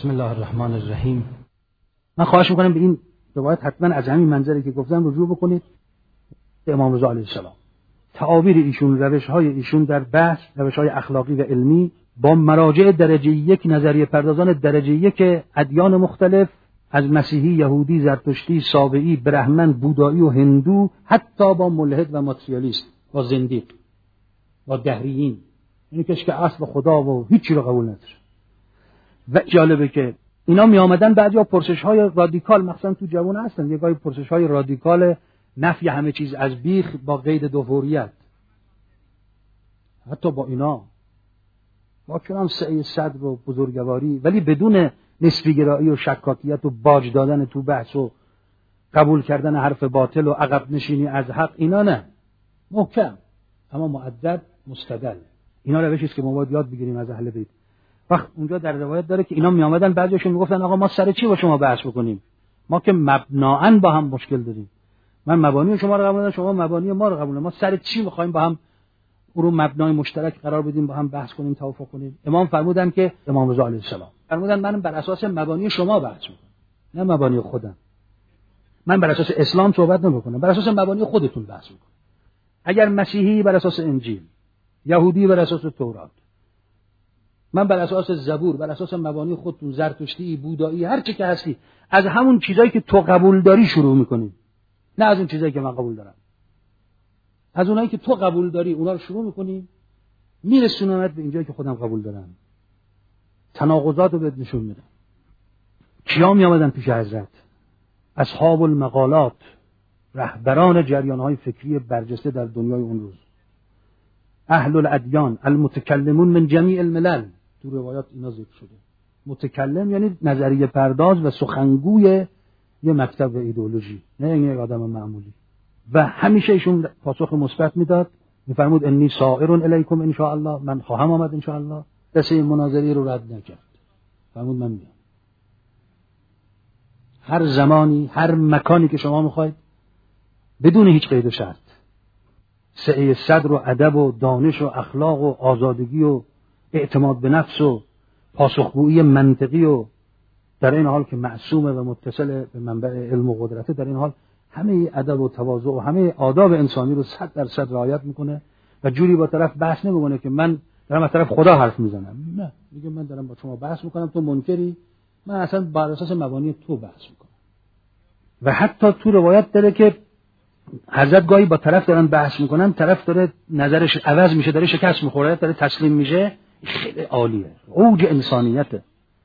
بسم الله الرحمن الرحیم. من خواهش میکنم به این روایت حتما از همین منظری که گفتم رجوع بکنید به امام رضا علیه السلام. تعابیر ایشون، روش‌های ایشون در بحث، روش‌های اخلاقی و علمی با مراجع درجه یک، نظریه پردازان درجه یک ادیان مختلف از مسیحی، یهودی، زرتشتی، سابعی، برهمن، بودایی و هندو، حتی با ملحد و ماتریالیست، با زندیق، با دهریین، یعنی کسی که اصل خدا و هیچی رو قبول نداره. و جالبه که اینا می آمدن بعضیا پرسش‌های رادیکال، مثلا تو جوان هستن یه گاهی پرسش‌های رادیکال نفی همه چیز از بیخ با قید دوفوریت، حتی با اینا با کلام سعی صدر و بزرگواری، ولی بدون نسبی‌گرایی و شکاکیت و باج دادن تو بحث و قبول کردن حرف باطل و عقب نشینی از حق، اینا نه، محکم اما مؤدب مستدل. اینا روشی است که ما باید یاد بگیریم از اهل بیت. وقت اونجا در روایت داره که اینا می آمدن بعضیشون میگفتن آقا ما سر چی با شما بحث بکنیم؟ ما که مبناً با هم مشکل داریم. من مبانی شما رو قبول ندارم، شما مبانی ما رو قبول ندارید. ما سر چی می‌خوایم با هم رو مبنای مشترک قرار بدیم، با هم بحث کنیم، توافق کنیم؟ امام فرمودن که امام رضا علیه السلام فرمودن من بر اساس مبانی شما بحث می‌کنم، نه مبانی خودم. من بر اساس اسلام صحبت نمی‌کنم، بر اساس مبانی خودتون بحث می‌کنم. اگر مسیحی بر اساس انجیل، یهودی بر اساس تورات، من بر اساس زبور، بر اساس مبانی خودتون، زرتشتی، بودایی، هر چی که هستی، از همون چیزایی که تو قبول داری شروع می‌کنیم، نه از اون چیزایی که من قبول دارم. از اونایی که تو قبول داری اونا رو شروع می‌کنیم، میرسونمت به اینجایی که خودم قبول دارم. تناقضات رو بهت نشون میدم. کیا می آمدن پیش حضرت؟ اصحاب المقالات، رهبران جریان‌های فکری برجسته در دنیای اون روز، اهل الادیان، المتکلمون من جمیع الملل. تو روایات اینا ذکر شده. متکلم یعنی نظریه پرداز و سخنگوی یه مکتب و ایدئولوژی، نه یعنی یک آدم معمولی. و همیشه ایشون پاسخ مثبت میداد، میفرمود انی سائر الیکم ان شاء الله، من خواهم آمد ان شاء الله. دست این مناظری رو رد نکرد، فرمود من میام هر زمانی، هر مکانی که شما میخواید، بدون هیچ قید و شرط. سعی صدر و ادب و دانش و اخلاق و آزادگی و اعتماد به نفس و پاسخگویی منطقی و در این حال که معصومه و متصل به منبع علم و قدرته، در این حال همه ادب و تواضع و همه آداب انسانی رو 100% رعایت میکنه و جوری با طرف بحث نمیکنه که من دارم از طرف خدا حرف میزنم. نه، میگه من دارم با شما بحث میکنم، تو منکری، من اصلا بر اساس مبانی تو بحث میکنم. و حتی تو روایت داره که حضرت گاهی با طرف دارن بحث میکنن، طرف داره نظرش عوض میشه، داره شکست میخوره، داره تسلیم میشه. خیلی عالیه، اوج انسانیته.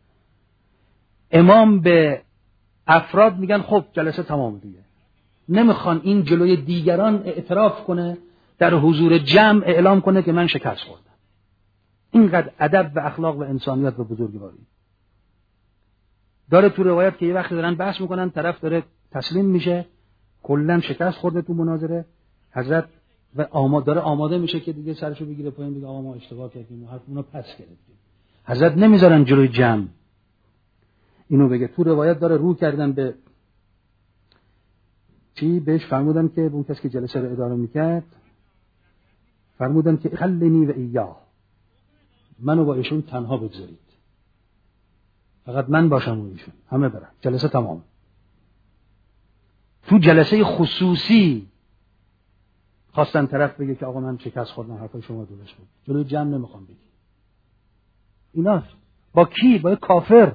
امام به افراد میگن خب جلسه تمام دیگه، نمیخوان این جلوی دیگران اعتراف کنه، در حضور جمع اعلام کنه که من شکست خوردم. اینقدر ادب و اخلاق و انسانیت و بزرگواری داره. تو روایت که یه وقتی دارن بحث میکنن، طرف داره تسلیم میشه، کلا شکست خورده تو مناظره، حضرت و داره آماده میشه که دیگه سرشو بگیره پایین، بگه آقا ما اشتباه کردیم، حرفمونو پس گرفتیم. حضرت نمیذارن جلوی جمع اینو بگه. تو روایت داره رو کردن به چی؟ بهش فرمودن که اون کسی که جلسه رو اداره میکرد، فرمودن که خلنی و ایاه، منو با ایشون تنها بگذارید، فقط من باشم و ایشون، همه برن، جلسه تمام. تو جلسه خصوصی خواستن طرف بگه که آقا من شکست خوردم، حرفای شما درست بود، جلوی جمع نمیخوام بگی. اینا با کی؟ با کافر،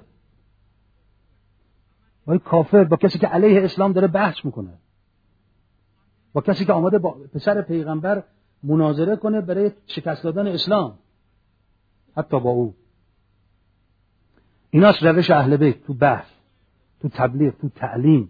با کافر، با کسی که علیه اسلام داره بحث میکنه، با کسی که آماده با پسر پیغمبر مناظره کنه برای شکست دادن اسلام، حتی با او. ایناست روش اهل بیت تو بحث، تو تبلیغ، تو تعلیم.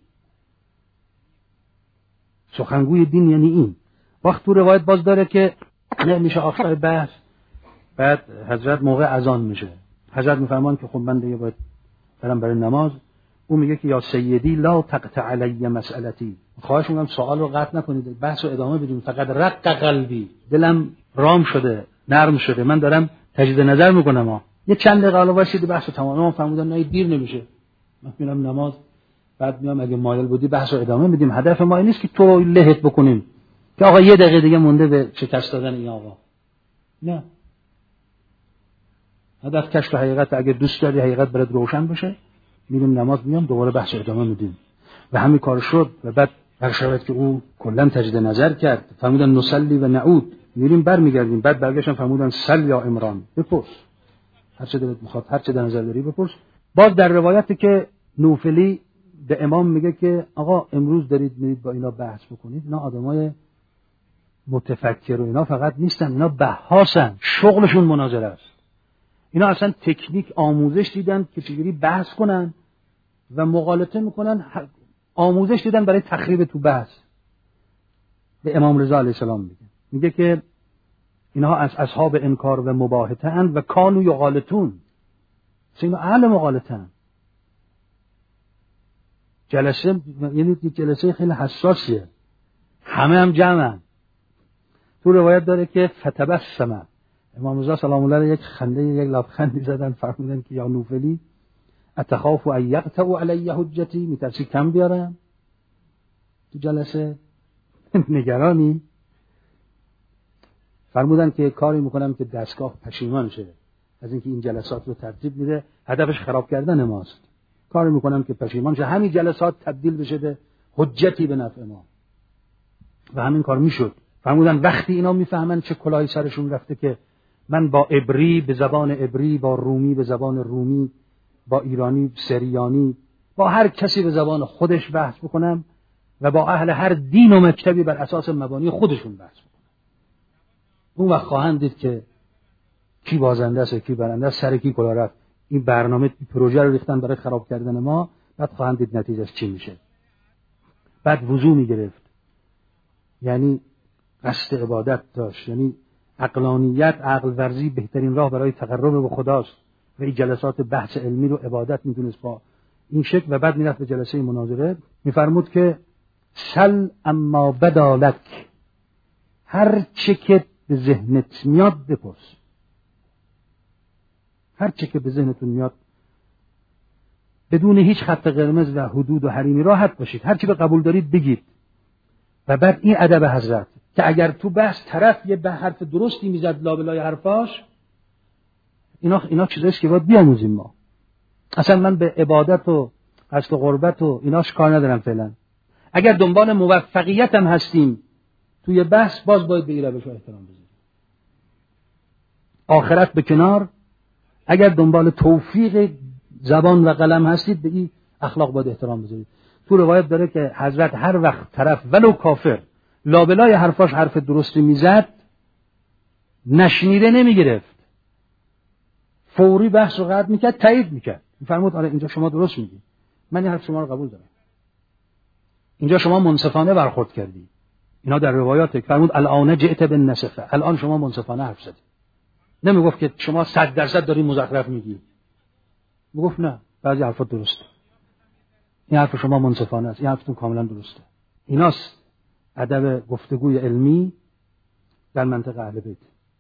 سخنگوی دین یعنی این. وقت تو روایت باز داره که میشه آخر بحث، بعد حضرت موقع اذان میشه، حضرت میفرمان که خب من دیگه باید برم برای نماز. او میگه که یا سیدی لا تقطع علی مسئلتی، خواهش میکنم سوال رو قطع نکنید، بحث رو ادامه بدیم. فقط رق قلبی، دلم رام شده، نرم شده، من دارم تجدید نظر میکنم. یه چند دقیقه حالا واسید بحث رو تمام. من فرمودم نه دیر نمیشه، من میرم نماز، بعد میام اگه مایل بودی بحث رو ادامه بدیم. هدف ما این نیست که تو لهت بکنیم که آقا یه دقیقه دیگه مونده به شکست دادن این آقا. نه، هدف کشف حقیقت. اگه دوست داری حقیقت برات روشن بشه، میریم نماز میام دوباره بحث ادامه میدیم. و همین کار شد. و بعد هر شبت که او کلا تجدید نظر کرد، فرمودن نصلی و نعود، میریم برمیگردیم. بعد برگشتن فرمودن سل یا عمران، بپرس هر چه دلت میخواد، هر چه در نظر داری بپرس. باز در روایتی که نوفلی به امام میگه که آقا امروز دارید میرید با اینا بحث بکنید، اینا آدمای متفکر و اینا فقط نیستن، اینا بحثن، شغلشون مناظره است. اینا اصلا تکنیک آموزش دیدن که چجوری بحث کنن و مغالطه میکنن، آموزش دیدن برای تخریب تو بحث. به امام رضا علیه السلام میگه که اینها از اصحاب انکار و مباهته اند و کانوا یغالطون، اینا اهل مغالطه اند. جلسه یعنی جلسه خیلی حساسیه، همه هم جمعن. تو روایت داره که فتبسم، امام رضا سلام الله علیه یک خنده، یک لبخندی زدن، فرمودن که یا نوفلی اتخاف ان یقطعوا علی حجتی، میترسی کم بیارم تو جلسه؟ نگرانی؟ فرمودن که کاری میکنم که دستگاه پشیمان شه از اینکه این جلسات رو ترتیب میده، هدفش خراب کردن ماست. کاری میکنم که پشیمان شه، همین جلسات تبدیل بشه به حجتی به نفع ما. و همین کار میشد. فرمودن وقتی اینا میفهمن چه کلاهی سرشون رفته که من با عبری به زبان عبری، با رومی به زبان رومی، با ایرانی سریانی، با هر کسی به زبان خودش بحث بکنم و با اهل هر دین و مکتبی بر اساس مبانی خودشون بحث بکنم، اون وقت خواهند دید که کی بازنده است و کی برنده است، سر کی کلاه رفت. این برنامه پروژه رو ریختن برای خراب کردن ما، بعد خواهند دید نتیجهش چی میشه. بعد وضو میگرفت، یعنی قصد عبادت داشت، یعنی عقلانیت، عقل ورزی بهترین راه برای تقرب به خداست و این جلسات بحث علمی رو عبادت میدونست با این شکل. و بعد میرفت به جلسه مناظره، میفرمود که سل اما بدالک، هر چه که به ذهنت میاد بپرس، هر چه که به ذهنتون میاد، بدون هیچ خط قرمز و حدود و حریمی راحت باشید، هر چی به قبول دارید بگید. و بعد این ادب حضرت که اگر تو بحث طرف یه حرف درستی میزد لابلای حرفاش، اینا چیزاییست که باید بیاموزیم ما. اصلا من به عبادت و قصد و قربت و ایناش کار ندارم فعلا. اگر دنبال موفقیت هم هستیم توی بحث، باز باید به این روش احترام بذاریم. آخرت به کنار، اگر دنبال توفیق زبان و قلم هستید، به این اخلاق باید احترام بذارید. تو روایت داره که حضرت هر وقت طرف ولو کافر لابلای حرفاش حرف درستی میزد، نشنیده نمیگرفت، فوری بحث رو قطع میکرد، تایید میکرد، میفرمود آره اینجا شما درست میگی، من این حرف شما رو قبول دارم، اینجا شما منصفانه برخورد کردی. اینا در روایات فرمود الان جئت بالنصفه، الان شما منصفانه حرف زدی. نمیگفت که شما 100% داری مزخرف میگی، میگفت نه بعضی حرفات درسته، این حرف شما منصفانه است، این حرفتون کاملا درسته. ایناست ادب گفتگوی علمی در منطقه اهل بیت.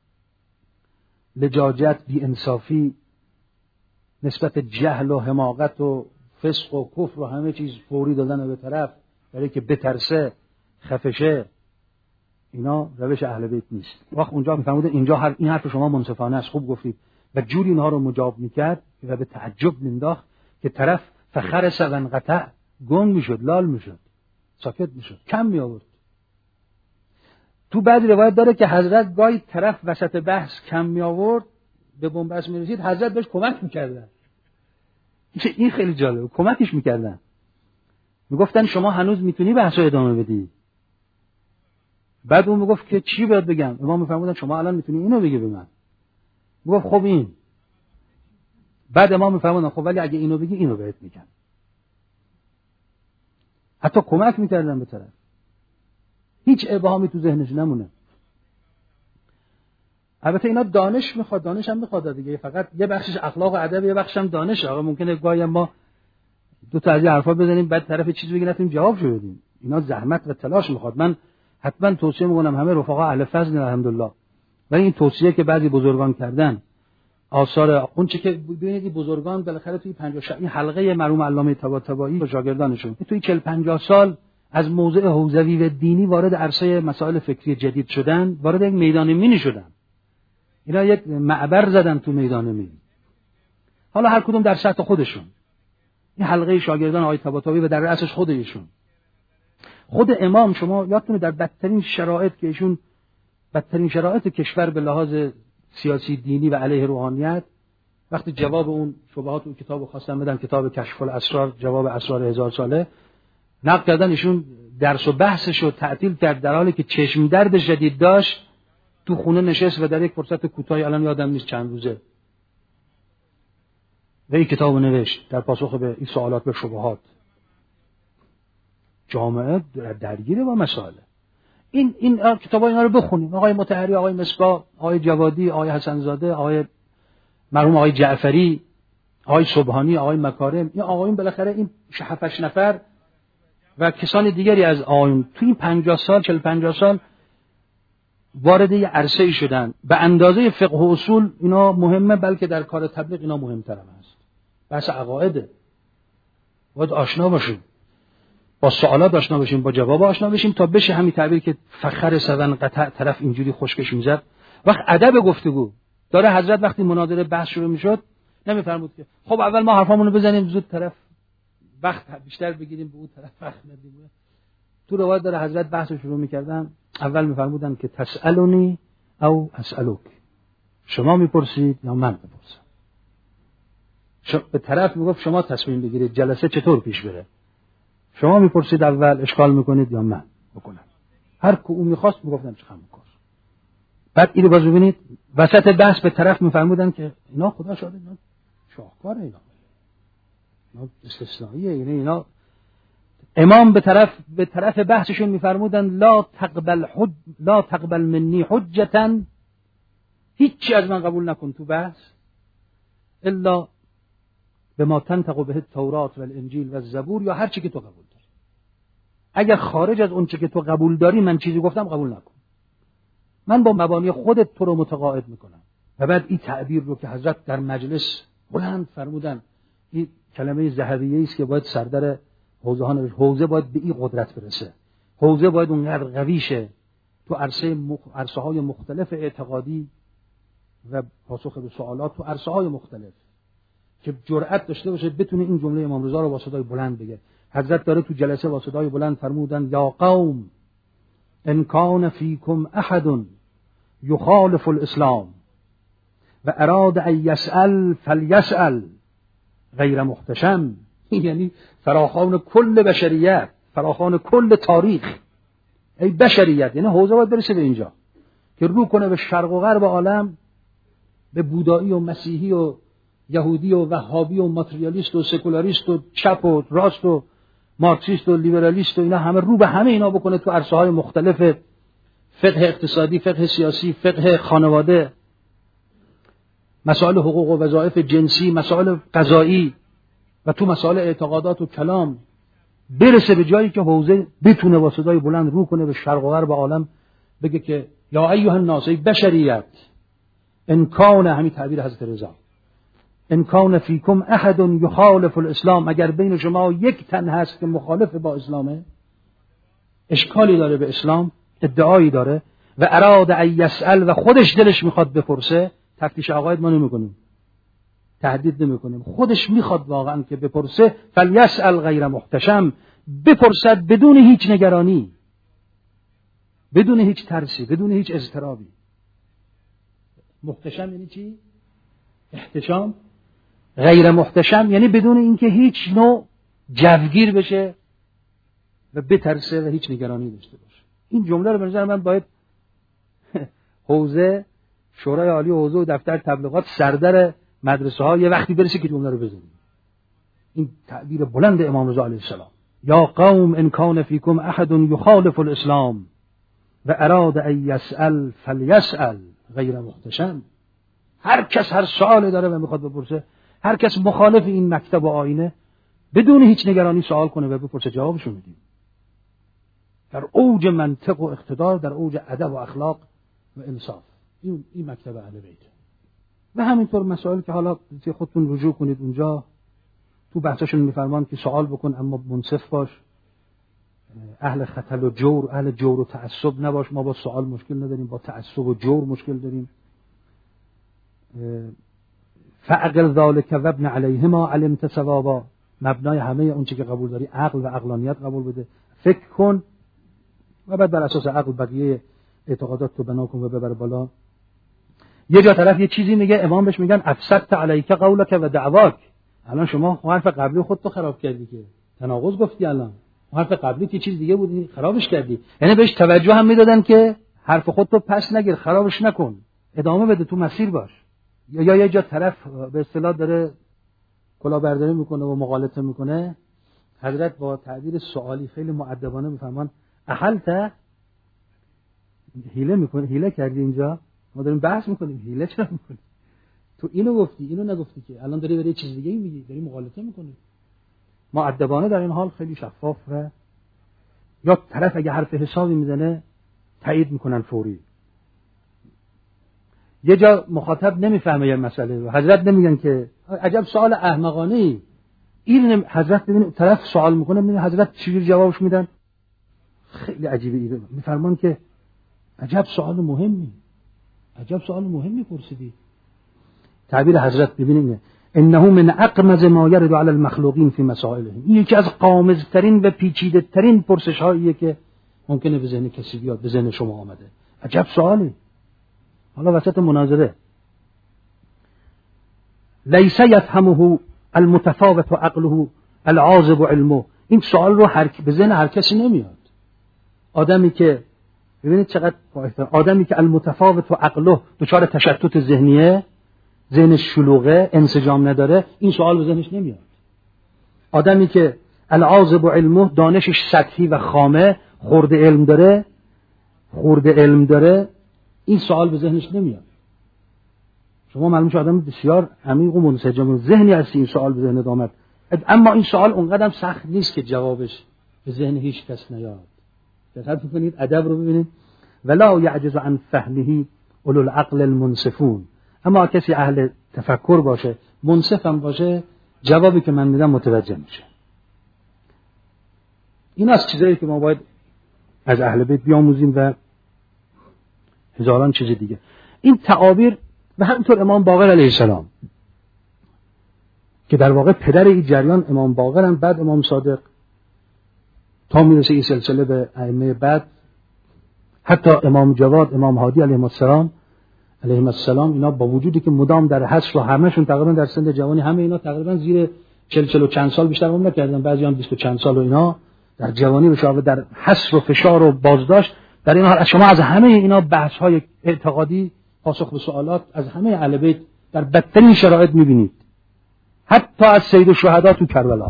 لجاجت، بی انصافی نسبت جهل و حماقت و فسق و کفر و همه چیز فوری دادن به طرف برای که بترسه خفشه، اینا روش اهل بیت نیست. وقت اونجا میفرموده اینجا این حرف شما منصفانه است، خوب گفتید، و جوری اینها رو مجاب میکرد و به تعجب مینداخت که طرف فخرس و انقطع، گنگ میشد، لال میشد، ساکت میشد، کم می آورد. تو بعضی روایت داره که حضرت گاهی طرف وسط بحث کم می آورد، به بنبست می رسید، حضرت بهش کمک میکردن. این خیلی جالبه، کمکش میکردن، میگفتن شما هنوز میتونی بحث رو ادامه بدی. بعد اون میگفت که چی باید بگم؟ امام میفرمودن شما الان میتونی اینو بگی به من. میگفت خب این. بعد امام میفرمودن خب ولی اگه اینو بگی اینو بهت میگم. حتی کمک میکردن به طرف، هیچ ابهامی تو ذهنش نمونه. البته اینا دانش میخواد، دانش هم میخواد دیگه، فقط یه بخشش اخلاق و ادب، یه بخشش هم دانشه. آقا ممکنه گاهی ما دو تا از این حرفا بزنیم بعد طرف چیز بگه نتونیم جوابشو بدیم. اینا زحمت و تلاش میخواد. من حتما توصیه میکنم همه رفقا اهل فضل الحمدلله، ولی این توصیه که بعضی بزرگان کردن، آثار اون چه که ببینید بزرگان بالاخره توی 50 این حلقه مرحوم علامه طباطبایی و شاگردانشون توی 40-50 سال از موضع حوزوی و دینی وارد عرصه مسائل فکری جدید شدن، وارد یک میدان مینی شدن. اینا یک معبر زدن تو میدان مینی. حالا هر کدوم در سطح خودشون. این حلقه شاگردان آقای طباطبایی و در رأسش خود ایشون. خود امام شما یادتونه در بدترین شرایط که ایشون بدترین شرایط کشور به لحاظ سیاسی دینی و علیه روحانیت، وقتی جواب اون شبهات اون کتابو خواستن بدن، کتاب کشف الاسرار، جواب اسرار 1000 ساله، نقد کردن ایشون درس و بحثش رو تعطیل کرد در حالی که چشم درد شدید داشت، تو خونه نشست و در یک فرصت کوتاهی، الان یادم نیست چند روزه، و این کتابو نوشت در پاسخ به این سوالات به شبهات. جامعه درگیره با مسائل. این کتابا اینا رو بخونیم. آقای مطهری، آقای مصباح، آقای جوادی، آقای حسنزاده، آقای مرحوم آقای جعفری، آقای سبحانی، آقای مکارم، این آقایون بالاخره این 7-8 نفر و کسان دیگری از آقایون تو این 50 سال 40-50 سال وارد یه عرصه‌ای شدن به اندازه فقه و اصول اینا مهمه، بلکه در کار تبلیغ اینا مهمتر هم هست. بحث عقایده. باید آشنا باشیم. با سوالات آشنا بشیم، با جواب آشنا بشیم تا بشه همین تعبیر که فخر سون قطع طرف اینجوری خشکش میزد. وقت ادب گفتگو داره حضرت وقتی مناظره بحث شروع میشد نمیفرمود که خب اول ما حرفامونو بزنیم زود طرف وقت بیشتر بگیریم به اون طرف وقت ندیم. تو روایت داره حضرت بحث شروع میکردن اول میفرمودن که تسألونی او اسألوک، شما میپرسید یا من بپرسم. به طرف میگفت شما تصمیم بگیرید جلسه چطور پیش بره، شما میپرسید اول اشکال میکنید یا من بکنم. هر کو اون میخواست میگفتن چخم کن. بعد اینو باز ببینید وسط بحث به طرف میفرمودن که اینا خدا شاهد اینا شاهکاره، اینا استثنائیه، یعنی اینا امام به طرف بحثشون میفرمودن لا تقبل منی حجتا، هیچی از من قبول نکن تو بحث الا به ما تنطق به التورات و الانجیل و الزبور، یا هر چی که تو قبول داری. اگر خارج از اون چی که تو قبول داری من چیزی گفتم قبول نکن، من با مبانی خودت تو رو متقاعد میکنم. و بعد این تعبیر رو که حضرت در مجلس بلند فرمودن، این کلمه ذهبیه است که باید سردر حوزه ها نوشت. حوزه باید به این قدرت برسه، حوزه باید اونقدر قوی شه تو عرصه های مختلف اعتقادی و پاسخ به سوالات تو عرصه های مختلف، که جرأت داشته باشه بتونه این جمله امام رضا رو با صدای بلند بگه. حضرت داره تو جلسه با صدای بلند فرمودن یا قوم ان کان فیکم احد یخالف الاسلام و اراد ان یسأل فلیسأل غیر محتشم. یعنی فراخوان کل بشریت، فراخوان کل تاریخ، ای بشریت، یعنی حوزه باید برسه به اینجا که رو کنه به شرق و غرب عالم، به بودایی و مسیحی و یهودی و وهابی و ماتریالیست و سکولاریست و چپ و راست و مارکسیست و لیبرالیست و اینا همه رو به همه اینا بکنه تو عرصه های مختلف، فقه اقتصادی، فقه سیاسی، فقه خانواده، مسائل حقوق و وظایف جنسی، مسائل قضایی و تو مسائل اعتقادات و کلام، برسه به جایی که حوزه بتونه با صدای بلند رو کنه به شرق و غرب عالم بگه که یا ایها الناس، ای بشریت، ان کان، همین تعبیر حضرت رضا، ان کان فیکم احد یخالف الاسلام، اگر بین شما یک تن هست که مخالف با اسلامه، اشکالی داره به اسلام، ادعایی داره، و اراد ان یسأل، و خودش دلش میخواد بپرسه، تفتیش عقاید ما نمیکنیم، تهدید نمیکنیم، خودش میخواد واقعا که بپرسه، فلیسأل غیر محتشم، بپرسد بدون هیچ نگرانی، بدون هیچ ترسی، بدون هیچ اضطرابی. محتشم یعنی چی؟ احتشام. غیر محتشم یعنی بدون اینکه هیچ نوع جوگیر بشه و بترسه و هیچ نگرانی داشته باشه. این جمله رو به نظر من باید حوزه شورای عالی و حوزه و دفتر تبلیغات سردر مدرسه ها یه وقتی برسه که جمله رو بزنیم. این تعبیر بلند امام رضا علیه السلام، یا قوم ان کان فیکم احد یخالف الاسلام و اراد ان یسأل فلیسأل غیر محتشم. هر کس هر سوالی داره و میخواد بپرسه، هر کس مخالف این مکتب و آینه، بدون هیچ نگرانی سوال کنه و بپرسه، جوابشو میدیم. در اوج منطق و اقتدار، در اوج ادب و اخلاق و انصاف. این مکتب اهل بیت. و همینطور مسائل که حالا خودتون رجوع کنید اونجا، تو بحثشون میفرمان که سوال بکن اما منصف باش، اهل خطل و جور، اهل جور و تعصب نباش. ما با سوال مشکل نداریم، با تعصب و جور مشکل داریم. فعقل ذلك و ابن علیهما علمت ثوابا، مبنای همه اون چیزی که قبول داری عقل و عقلانیت قبول بده، فکر کن و بعد بر اساس عقل بقیه اعتقادات تو بنا کن و ببر بالا. یه جا طرف یه چیزی میگه، امام بهش میگن افسدت علیک قولک و دعواک، الان شما حرف قبلی خودتو خراب کردی، که تناقض گفتی، الان حرف قبلی که چیز دیگه بود خرابش کردی. یعنی بهش توجه هم میدادن که حرف خودتو پس نگیر، خرابش نکن، ادامه بده، تو مسیر باش. یا یه جا طرف به اصطلاح داره کلاهبرداری میکنه و مغالطه میکنه، حضرت با تعبیر سوالی خیلی مؤدبانه میفرمان احلت، حیله کردی اینجا، ما داریم بحث میکنیم، حیله چرا میکنی؟ تو اینو گفتی، اینو نگفتی، که الان داری یه چیز دیگه میگی، داری مغالطه میکنی. مؤدبانه در این حال خیلی شفاف و یا طرف اگه حرف حسابی میزنه تایید میکنن فوری. یه جا مخاطب نمیفهمه یه مسئله رو، حضرت نمیگن که عجب سوال احمقانه ای، این حضرت ببین طرف سوال میکنه، ببین حضرت چجوری جوابش میدن، خیلی عجیبه. ایده میفرمان که عجب سوال مهمی، عجب سوال مهمی پرسیدی. تعبیر حضرت ببینید انه من اقمز ما يرد على المخلوقین فی مسائلهم، این یکی از قامزترین و پیچیده‌ترین پرسش‌هاییه که ممکنه به ذهن کسی بیاد، به ذهن شما آمده. عجب سوالی. حالا وسط مناظره لیس یفهمه المتفاوت و عقله العاذب علمه، این سوال رو به ذهن هر کسی نمیاد. آدمی که ببینید چقدر آدمی که المتفاوت و عقله دچار تشتت ذهنیه، ذهنش شلوغه، انسجام نداره، این سوال به ذهنش نمیاد. آدمی که العاذب علمه دانشش سطحی و خامه، خرده علم داره، این سوال به ذهنش نمیاد. شما معلوم شد آدم بسیار عمیق و منسجم ذهنی هستی، این سوال به ذهنت آمد، اما این سوال اونقدر سخت نیست که جوابش به ذهن هیچ کس نیاد. دقت کنید ادب رو ببینید، ولا یعجز عن فهمه اولو العقل المنصفون، اما کسی اهل تفکر باشه، منصف هم باشه، جوابی که من میدم متوجه میشه. این از چیزایی که ما باید از اهل بیت بیاموزیم و هزاران چیز دیگه. این تعابیر و همینطور امام باقر علیه السلام که در واقع پدر این جریان امام باقر هم، بعد امام صادق، تا میرسه این سلسله به ائمه بعد، حتی امام جواد، امام هادی علیه السلام، اینا با وجودی که مدام در حسر و همهشون تقریبا در سن جوانی، همه اینا تقریبا زیر 40 و چند سال بیشتر عمر نکردن، بعضی هم 20 و چند سال و اینا در جوانی بشاوه در حسر و فشار و بازداشت. در این حال شما از همه اینا بحث‌های اعتقادی، پاسخ به سوالات از همه اهل بیت در بدترین شرایط می‌بینید، حتی از سید الشهدا تو کربلا.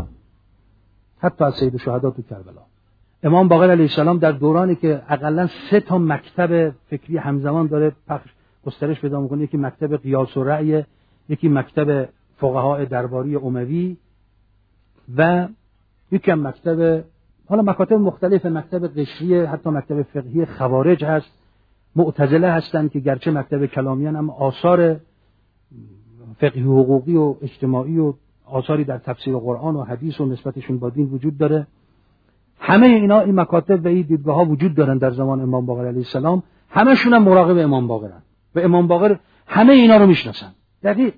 امام باقر علیه السلام در دورانی که حداقل 3 تا مکتب فکری همزمان داره گسترش پیدا می‌کنه، یکی مکتب قیاس و رأی، یکی مکتب فقهای درباری اموی و یکی هم مکتب، حالا مکاتب مختلف، مکتب قشری، حتی مکتب فقهی خوارج هست، معتزله هستن که گرچه مکتب کلامیان اما آثار فقهی و حقوقی و اجتماعی و آثاری در تفسیر قرآن و حدیث و نسبتشون با دین وجود داره. همه اینا، این مکاتب و این دیدگاه‌ها وجود دارن در زمان امام باقر علیه السلام، همشون هم مراقب امام باقرن و امام باقر همه اینا رو میشناسن. دقیق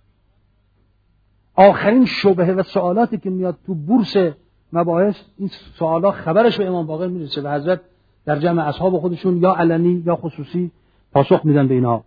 آخرین شبهه و سوالاتی که میاد تو بورس مباحث، این سوالا خبرش به امام باقر میرسه و حضرت در جمع اصحاب خودشون یا علنی یا خصوصی پاسخ میدن به اینا.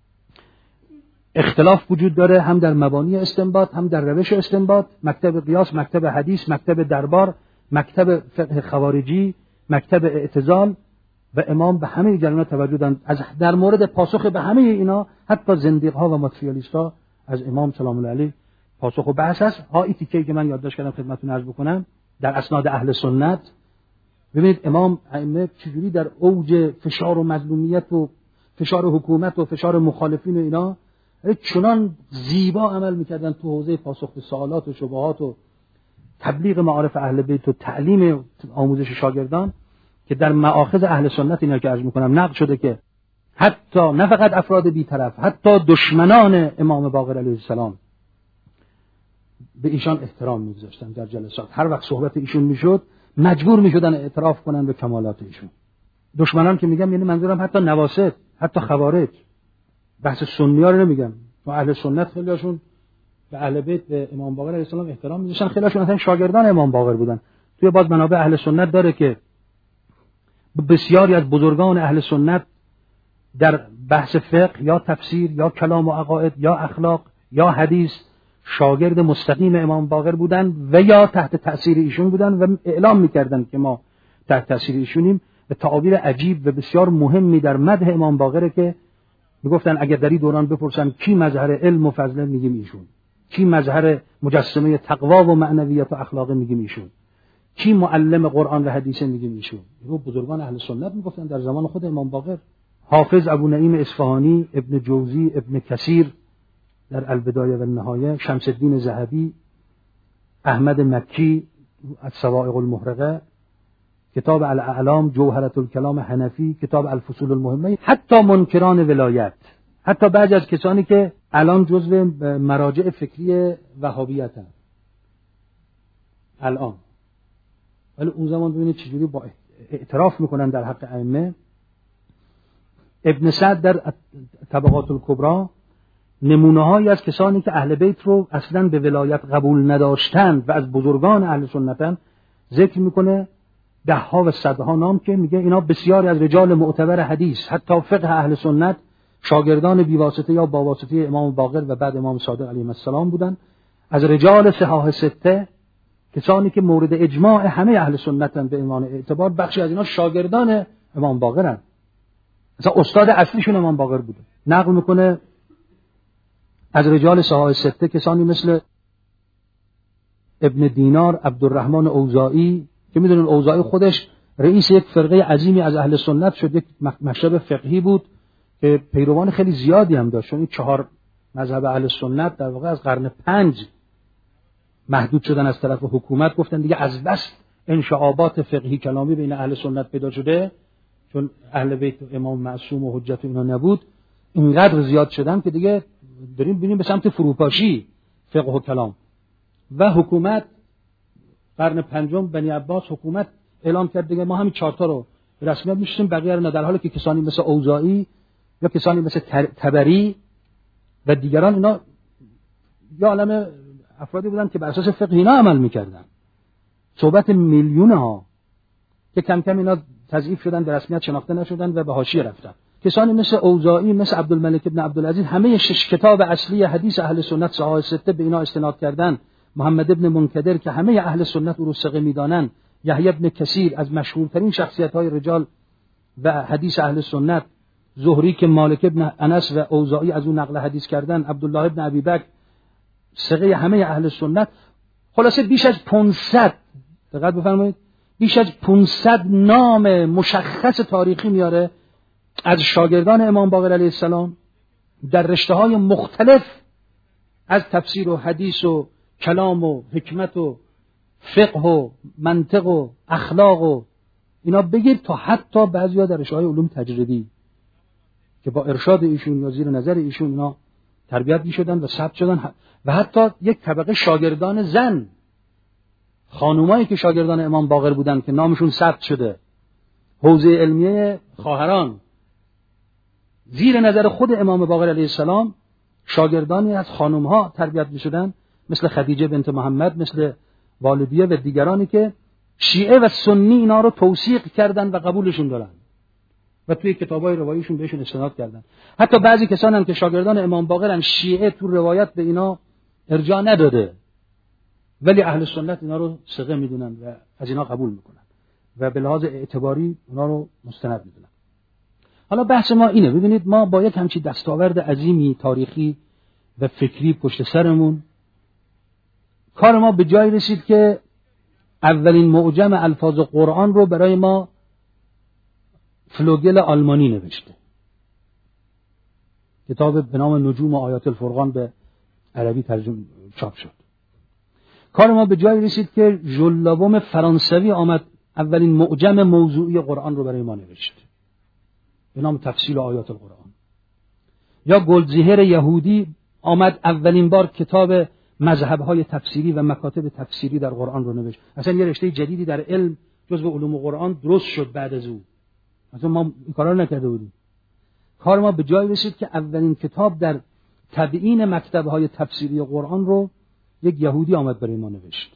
اختلاف وجود داره هم در مبانی استنباط، هم در روش استنباط، مکتب قیاس، مکتب حدیث، مکتب دربار، مکتب فقه خوارجی، مکتب اعتزال، و امام به همه جریانات توجه دارن. در مورد پاسخ به همه اینا حتی زندیق‌ها و ماتریالیست‌ها از امام سلام الله علیه پاسخ و بحث است. این تیکه‌ای که من یادداشت کردم خدمتتون عرض بکنم در اسناد اهل سنت. ببینید امام ائمه چجوری در اوج فشار و مظلومیت و فشار حکومت و فشار مخالفین و اینا چنان زیبا عمل میکردن تو حوزه پاسخ به سوالات و شبهات و تبلیغ معارف اهل بیت و تعلیم آموزش شاگردان، که در مآخذ اهل سنت اینا که عرض میکنم نقل شده که حتی نه فقط افراد بی‌طرف، حتی دشمنان امام باقر علیه السلام به ایشان احترام می‌گذاشتن در جلسات. هر وقت صحبت ایشون میشد مجبور میشدن اعتراف کنن به کمالات ایشون. دشمنان که میگم یعنی منظورم حتی نواسط، حتی خوارج، بحث سنی‌ها رو نمیگم، چون اهل سنت خیلی‌هاشون و اهل بیت به امام باقر علیه السلام احترام می‌ذاشتن. خیلیشون اصلا شاگردان امام باقر بودن. توی باز منابع اهل سنت داره که بسیاری از بزرگان اهل سنت در بحث فقه یا تفسیر یا کلام و عقاید یا اخلاق یا حدیث شاگرد مستقیم امام باقر بودن و یا تحت تأثیر ایشون بودن و اعلام می‌کردن که ما تحت تأثیر ایشونیم. و تعابیر عجیب و بسیار مهمی در مدح امام باقره که میگفتن اگر در این دوران بپرسن کی مظهر علم و فضل، میگیم ایشون. کی مظهر مجسمه تقوا و معنویت و اخلاق، میگیم ایشون. کی معلم قرآن و حدیث، میگیم ایشون. اینو بزرگان اهل سنت میگفتن در زمان خود امام باقر. حافظ ابو نعیم اصفهانی، ابن جوزی، ابن کثیر در البدایه و النهایه، شمس الدین ذهبی، احمد مکی از صواعق المحرقه، کتاب الاعلام، جوهرة الکلام حنفی، کتاب الفصول المهمه، حتی منکران ولایت، حتی بعضی از کسانی که الان جزو مراجع فکری وهابیت هستند الان، ولی اون زمان ببینید چجوری با اعتراف میکنن در حق ائمه. ابن سعد در طبقات الکبری نمونه‌هایی از کسانی که اهل بیت رو اصلا به ولایت قبول نداشتند و از بزرگان اهل سنتن ذکر میکنه، ده‌ها و صدها نام که میگه اینا بسیاری از رجال معتبر حدیث، حتی فقه اهل سنت، شاگردان بیواسطه یا با واسطه امام باقر و بعد امام صادق علیه السلام بودن. از رجال صحاح سته، کسانی که مورد اجماع همه اهل سنتن به عنوان اعتبار، بخشی از اینا شاگردان امام باقرن، مثلا استاد اصلیشون امام باقر بوده. نقل میکنه از رجال صحاح سته کسانی مثل ابن دینار، عبدالرحمن اوزاعی که میدونن اوزاعی خودش رئیس یک فرقه عظیمی از اهل سنت شد، یک مکتب فقهی بود که پیروان خیلی زیادی هم داشت. این 4 مذهب اهل سنت در واقع از قرن 5 محدود شدن از طرف حکومت، گفتن دیگه از بس انشعابات فقهی کلامی بین اهل سنت پیدا شده، چون اهل بیت امام معصوم و حجت اینا نبود، اینقدر زیاد شدن که دیگه داریم ببینیم به سمت فروپاشی فقه و کلام. و حکومت قرن 5 بنی عباس حکومت اعلام کرد دیگه ما همین 4 تا رو رسمیت میشیم، بقیه رو نه، در حالی که کسانی مثل اوزاعی یا کسانی مثل تبری و دیگران اینا یا عالم افرادی بودن که بر اساس فقه اینا عمل میکردن. صحبت میلیون ها که کم کم اینا تضعیف شدن، به رسمیت شناخته نشدن و به حاشیه رفتن. کسانی مثل اوزاعی، مثل عبدالملک ابن عبدالعزیز، همه 6 کتاب اصلی حدیث اهل سنت صحاح سته به اینا استناد کردن. محمد ابن منکدر که همه اهل سنت او رو ثقه میدانن، یحیی ابن کثیر از مشهورترین شخصیت‌های رجال و حدیث اهل سنت، زهری که مالک ابن انس و اوزاعی از اون نقل حدیث کردن، عبدالله ابن ابی بکر ثقه همه اهل سنت. خلاصه بیش از 500، دقت بفرمایید، بیش از 500 نام مشخص تاریخی میاره از شاگردان امام باقر علیه السلام در رشته‌های مختلف از تفسیر و حدیث و کلام و حکمت و فقه و منطق و اخلاق و اینا بگیر، تا حتی بعضیا در رشته‌های علوم تجریدی که با ارشاد ایشون یا زیر نظر ایشون اینا تربیت می‌شدن و ثبت شدن، و حتی یک طبقه شاگردان زن، خانومایی که شاگردان امام باقر بودن که نامشون ثبت شده، حوزه علمیه خواهران زیر نظر خود امام باقر علیه السلام شاگردانی از خانومها تربیت می‌شدن، مثل خدیجه بنت محمد، مثل والدیه و دیگرانی که شیعه و سنی اینا رو توثیق کردن و قبولشون دارن و توی کتابای رواییشون بهشون استناد کردن. حتی بعضی کسان هم که شاگردان امام باقرن، شیعه تو روایت به اینا ارجاع نداده، ولی اهل سنت اینا رو ثقه میدونن و از اینا قبول میکنن و به لحاظ اعتباری اونا رو مستند میدونن. حالا بحث ما اینه، ببینید ما با یک همچین دستاورد عظیمی تاریخی و فکری پشت سرمون، کار ما به جای رسید که اولین معجم الفاظ قرآن رو برای ما فلوگل آلمانی نوشته، کتاب به نام نجوم و آیات الفرقان به عربی ترجمه چاپ شد. کار ما به جای رسید که ژول لابوم فرانسوی آمد اولین معجم موضوعی قرآن رو برای ما نوشت به نام تفصیل آیات القرآن، یا گلدزیهر یهودی آمد اولین بار کتاب مذهب‌های تفسیری و مکاتب تفسیری در قرآن رو نوشت. اصلا یه رشته جدیدی در علم جزو علوم قرآن درست شد بعد از او، اصلا ما این کارا رو نکرده بودیم. کار ما به جای رسید که اولین کتاب در تبیین مکتب‌های تفسیری قرآن رو یک یهودی آمد برای ما نوشت.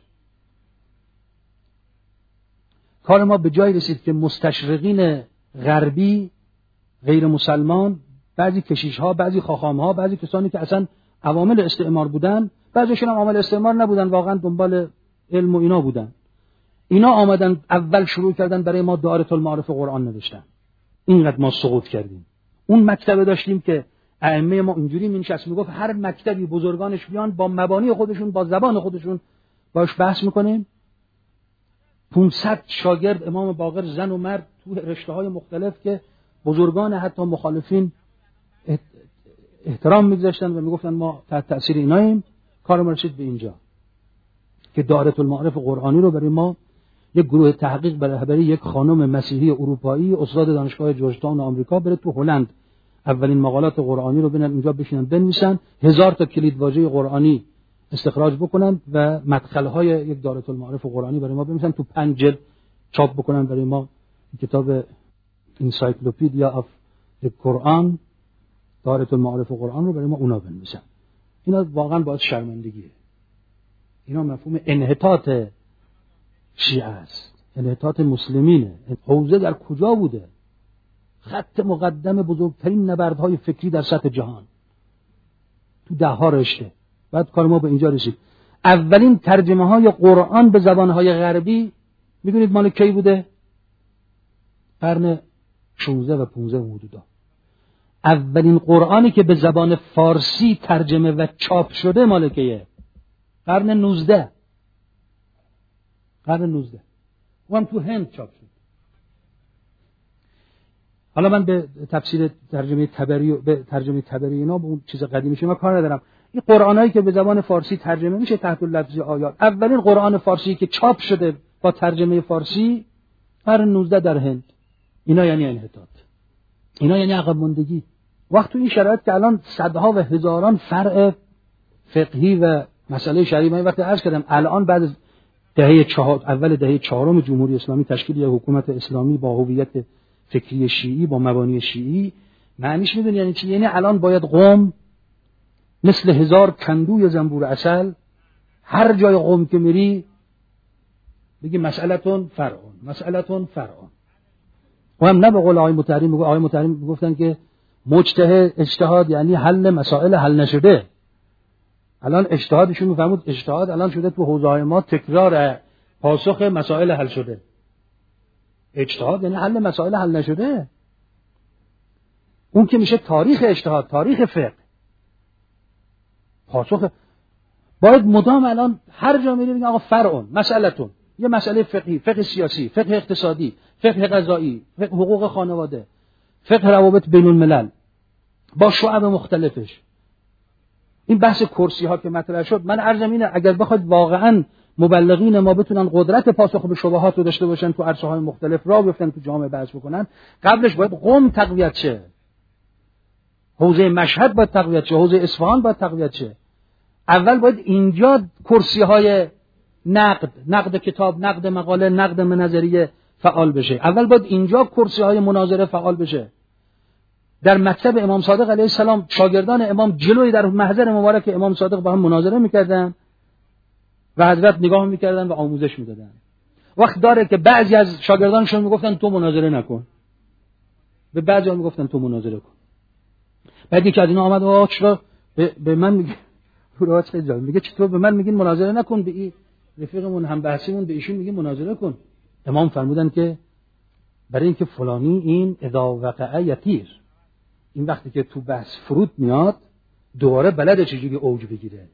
کار ما به جای رسید که مستشرقین غربی غیر مسلمان، بعضی کشیش‌ها، بعضی خاخام‌ها، بعضی کسانی که اصلا عوامل استعمار بودن، بعضیشون هم عوامل استعمار نبودن، واقعا دنبال علم و اینا بودن، اینا آمدن اول شروع کردن برای ما دائره المعارف قرآن نوشتن. اینقدر ما سقوط کردیم. اون مکتبه داشتیم که ائمه ما اینجوری می‌نشست میگفت هر مکتبی بزرگانش بیان با مبانی خودشون، با زبان خودشون باش بحث می‌کنیم. 500 شاگرد امام باقر، زن و مرد، تو رشته‌های مختلف که بزرگان حتی مخالفین احترام می‌گذاشتن و میگفتن ما تحت تأثیر ایناییم. کار ما رسید به اینجا که دائره المعارف قرآنی رو برای ما یک گروه تحقیق برای یک خانم مسیحی اروپایی استاد دانشگاه جورجتاون آمریکا بره تو هلند اولین مقالات قرآنی رو ببینن، اینجا بشینن بنویسن، 1000 تا کلیدواژه قرآنی استخراج بکنن و مدخل‌های یک دائره المعارف قرآنی برای ما بنویسن، تو 5 جلد چاپ بکنن برای ما. کتاب انسایکلوپدیا آف قرآن، دائره المعارف قرآن رو برای ما اونا بنویسن. اینا واقعا باعث شرمندگیه. اینا مفهوم انحطاط شیعه است، انحطاط مسلمینه. حوزه در کجا بوده؟ خط مقدم بزرگترین نبردهای فکری در سطح جهان، تو 10 رشته. بعد کار ما به اینجا رسید. اولین ترجمه های قرآن به زبانهای غربی میدونید مال کی بوده؟ قرن 16 و 15 حدودا. اولین قرآنی که به زبان فارسی ترجمه و چاپ شده مال کیه؟ قرن 19. قرن 19. اون تو هند چاپ شد. حالا من به تفسیر ترجمه تبری اینا به اون چیز قدیمی شما کار ندارم. این قرآنایی که به زبان فارسی ترجمه میشه تحت لفظ آیات، اولین قرآن فارسی که چاپ شده با ترجمه فارسی قرن 19 در هند. اینا یعنی انحطاط، اینا یعنی عقب ماندگی. وقت تو این شرایط که الان صدها و هزاران فرع فقهی و مسئله شرعی، من وقتی عرض کردم الان بعد از اول دهه 4 جمهوری اسلامی تشکیل یک حکومت اسلامی با هویت فکری شیعی، با مبانی شیعی، معنیش میدونی یعنی چی؟ یعنی الان باید قم مثل 1000 کندوی زنبور عسل هر جای قم که میری بگی مسئلتون فرعون. و هم نه به قول آقای مطهری، آقای مطهری میگفتن که مجتهد اجتهاد یعنی حل مسائل حل نشده. الان اجتهادشون میفهمود اجتهاد الان شده تو حوزه‌های ما تکرار پاسخ مسائل حل شده. اجتهاد یعنی حل مسائل حل نشده. اون که میشه تاریخ اجتهاد، تاریخ فقه. پاسخ باید مدام الان هر جا میری بگن آقا فرعون، مسئلتون، یه مسئله فقهی، فقه سیاسی، فقه اقتصادی، فقه قضایی، فقه حقوق خانواده، فقه روابط بین الملل با شعب مختلفش. این بحث کرسی ها که مطرح شد، من عرضم اینه اگر بخواد واقعا مبلغین ما بتونن قدرت پاسخ به شبهات رو داشته باشن، تو عرصه های مختلف راه بیفتن، تو جامعه بحث بکنن، قبلش باید قم تقویت شه، حوزه مشهد باید تقویت شه، حوزه اصفهان باید تقویت شه. اول باید اینجا کرسی های نقد کتاب، نقد مقاله، نقد نظریه فعال بشه. اول باید اینجا کرسی های مناظره فعال بشه. در مکتب امام صادق علیه السلام شاگردان امام جلوی در محضر مبارک امام صادق با هم مناظره میکردن و حضرت نگاه میکردن و آموزش میدادن. وقت داره که بعضی از شاگردانشون میگفتن تو مناظره نکن، به بعضی ها میگفتن تو مناظره کن. بعد یکی از اینا آمد چرا به من میگه چطور به من میگین مناظره نکن، به این رفیقمون هم بحثیمون به ایشون میگین مناظره کن. امام فرمودن که برای اینکه فلانی این اذا وقع یطیر، این وقتی که تو بحث فرود میاد دوباره بلده چجوری اوج بگیره،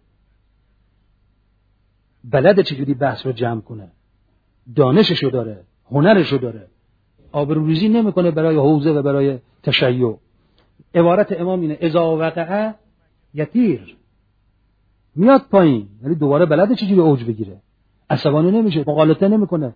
بلده چجوری بحث رو جمع کنه، دانششو داره، هنرشو داره، آبروریزی نمیکنه برای حوزه و برای تشیع. عبارت امام اینه اذا وقع یطیر، میاد پایین، یعنی دوباره بلده چجوری اوج بگیره، عصبانی نمیشه، مغالطه نمیکنه،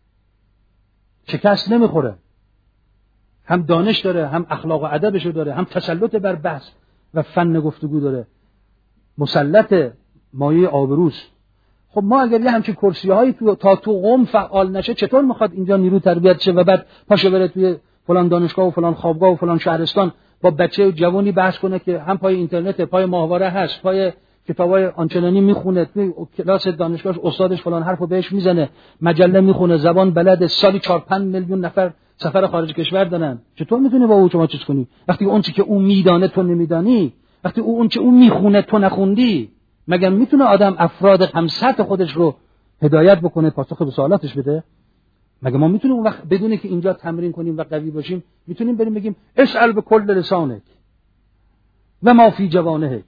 شکست نمیخوره، هم دانش داره، هم اخلاق و ادبشو داره، هم تسلط بر بحث و فن گفتگو داره، مسلط مایه آبروست. خب ما اگر یه همچین کرسی‌هایی تا تو قم فعال نشه، چطور میخواد اینجا نیرو تربیت شه و بعد پاشه بره توی فلان دانشگاه و فلان خوابگاه و فلان شهرستان با بچه جوانی بحث کنه که هم پای اینترنت، پای ماهواره هست، پای کتابای آنچنانی میخونه، توی کلاس دانشگاهش استادش فلان حرفو بهش میزنه، مجله میخونه، زبان بلده، سالی 4-5 میلیون نفر سفر خارج کشور دارن. چطور میتونی با او شما چیز کنی وقتی اون چیزی که اون میدانه تو نمیدانی، وقتی اون چه اون میخونه تو نخوندی؟ مگر میتونه آدم افراد همسط خودش رو هدایت بکنه، پاسخ به سوالاتش بده؟ مگه ما میتونیم اون وقت بدونه که اینجا تمرین کنیم و قوی باشیم میتونیم بریم بگیم اسأل بكل لسانک و ما فی جوانحک؟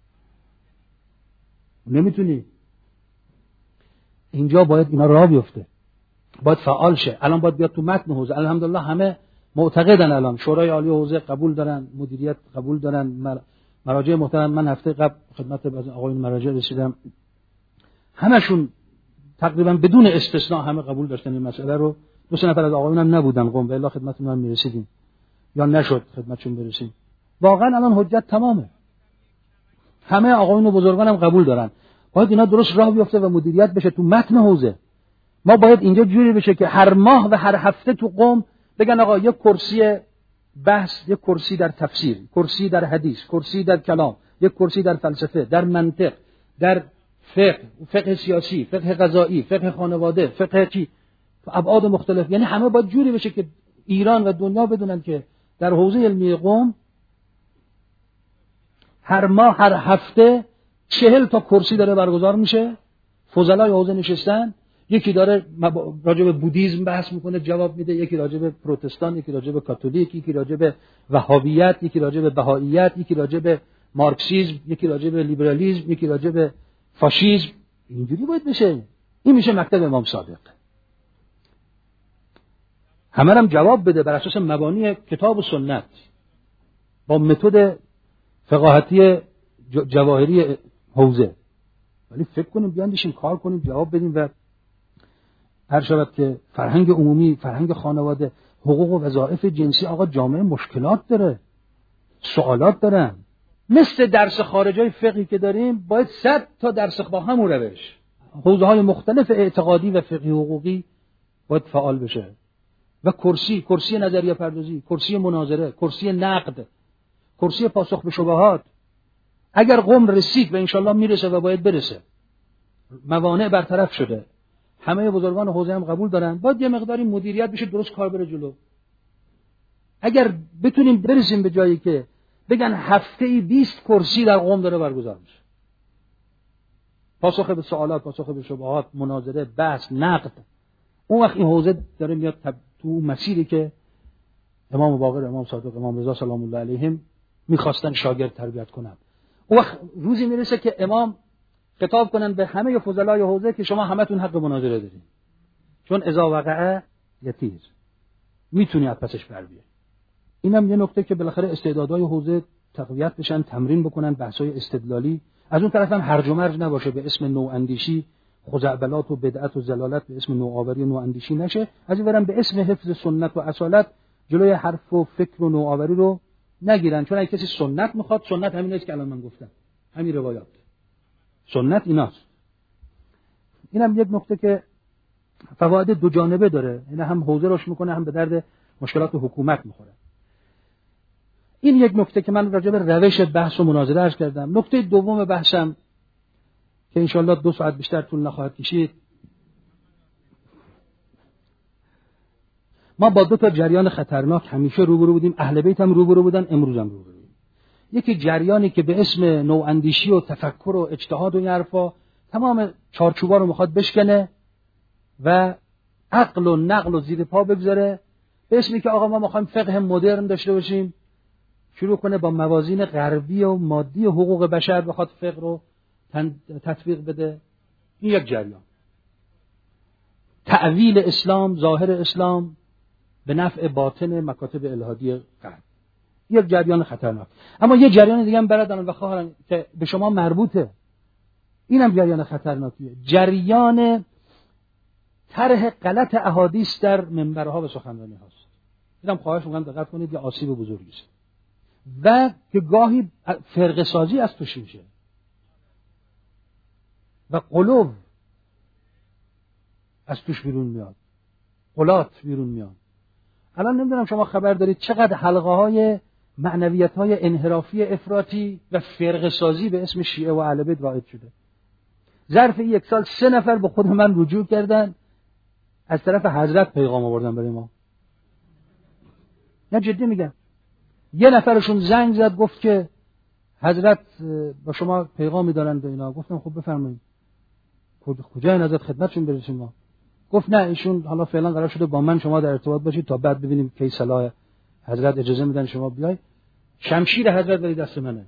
نمیتونی. اینجا باید اینا راه بیفته، باید فعال شه. الان باید بیاد تو متن حوزه. الحمدلله همه معتقدن، الان شورای عالی حوزه قبول دارن، مدیریت قبول دارن، مراجع محترم. من هفته قبل خدمت از آقایون مراجع رسیدم، همشون تقریبا بدون استثناء همه قبول داشتن این مسئله رو. 2-3 نفر از آقایون هم نبودن قم، والا خدمتتون هم میرسیدیم یا نشد خدمتشون برسیم. واقعا الان حجت تمامه، همه آقایون و بزرگان هم قبول دارن. باید اینا درست راه بیفته و مدیریت بشه تو متن حوزه. ما باید اینجا جوری بشه که هر ماه و هر هفته تو قم بگن آقا یک کرسی بحث، یک کرسی در تفسیر، کرسی در حدیث، کرسی در کلام، یک کرسی در فلسفه، در منطق، در فقه سیاسی، فقه قضایی، فقه خانواده، فقه چی، ابعاد مختلف. یعنی همه باید جوری بشه که ایران و دنیا بدونن که در حوزه علمی قم هر ماه هر هفته 40 تا کرسی داره برگزار میشه. فضلای حوزه نشستن، یکی داره راجع به بودیسم بحث میکنه جواب میده، یکی راجع به پروتستان، یکی راجع به کاتولیک، یکی راجع به وهابیت، یکی راجع به بهائیت، یکی راجع به مارکسیسم، یکی راجع به لیبرالیسم، یکی راجع به فاشیسم. اینجوری باید بشه. این میشه مکتب امام صادق. همه هم جواب بده بر اساس مبانی کتاب و سنت با متد فقاهتی جواهری حوزه. ولی فکر کنیم بیاندیشیم، کار کنیم، جواب بدیم و هر شود که فرهنگ عمومی، فرهنگ خانواده، حقوق و وظایف جنسی، آقا جامعه مشکلات داره، سوالات دارن. مثل درس خارجای فقهی که داریم باید 100 تا درس با همون روش، حوزه‌های مختلف اعتقادی و فقهی حقوقی باید فعال بشه. و کرسی نظریه پردازی، کرسی مناظره، کرسی نقد، کرسی پاسخ به شبهات. اگر قم رسید و انشالله میرسه و باید برسه، موانع برطرف شده، همه بزرگان حوزه هم قبول دارن، باید یه مقداری مدیریت بشه، درست کار بره جلو. اگر بتونیم برسیم به جایی که بگن هفته‌ای 20 کرسی در قم داره برگزار میشه، پاسخ به سوالات، پاسخ به شبهات، مناظره، بحث، نقد، اون وقت این حوزه داره میاد تو مسیری که امام باقر، امام صادق، امام رضا سلام الله علیهم میخواستن شاگرد تربیت کنن. اون وقت روزی میرسه که امام خطاب کنن به همه فضلای حوزه که شما همتون حق مناظره دارین، چون اذا وقع یتیز، میتونی از پسش بر بیای. اینم یه نکته که بالاخره استعدادهای حوزه تقویت بشن، تمرین بکنن، بحث‌های استدلالی. از اون طرف هم هرج و مرج نباشه، به اسم نواندیشی خزعبلات و بدعت و زلالت به اسم نوآوری و نواندیشی نشه. از این ورم به اسم حفظ سنت و اصالت جلوی حرف و فکر و نوآوری رو نگیرن. چون اگه کسی سنت میخواد، سنت همین است که الان من گفتم، همین روایات سنت ایناست. اینم یک نکته که فواید دو جانبه داره، این هم حوزه روش میکنه، هم به درد مشکلات حکومت میخوره. این یک نکته که من راجع به روش بحث و مناظره عرض کردم. نکته دوم بحثم که انشالله 2 ساعت بیشتر طول نخواهد کشید، ما با 2 تا جریان خطرناک همیشه روبرو بودیم، اهل بیت هم روبرو بودن، امروز هم روبرو بودیم. یکی جریانی که به اسم نواندیشی و تفکر و اجتهاد و این حرفا تمام چارچوبا رو میخواد بشکنه و عقل و نقل و زیر پا بگذاره، به اسمی که آقا ما میخوایم فقه مدرن داشته باشیم، شروع کنه با موازین غربی و مادی و حقوق بشر بخواد فقه رو تطبیق بده. این یک جریان، تأویل اسلام، ظاهر اسلام به نفع باطن مکاتب الهادی غرب، یک جریان خطرناک. اما یه جریان دیگه هم برادران و خواهران که به شما مربوطه، اینم جریان خطرناکیه، جریان طرح غلط احادیث در منبرها و سخنرانی هاست. اینم خواهش می‌کنم دقت کنید، یه آسیب بزرگی است و که گاهی فرقه سازی از توش میشه و قلوب از توش بیرون میاد، قلات بیرون میاد. الان نمیدونم شما خبر دارید چقدر حلقه های معنویت‌های انحرافی افراطی و فرقه سازی به اسم شیعه و اهل بیت وارد شده. ظرف 1 سال 3 نفر به خود من رجوع کردن، از طرف حضرت پیغام آوردن برای ما. نه جدی میگم. یه نفرشون زنگ زد گفت که حضرت با شما پیغامی دارند و اینا. گفتم خب بفرمایید. کجا این حضرت خدمتشون برسیم ما؟ گفت نه ایشون حالا فعلا قرار شده با من شما در ارتباط باشید تا بعد ببینیم کی صلاح حضرت اجازه میدن شما بیای. شمشیر حضرت ولی دست منه.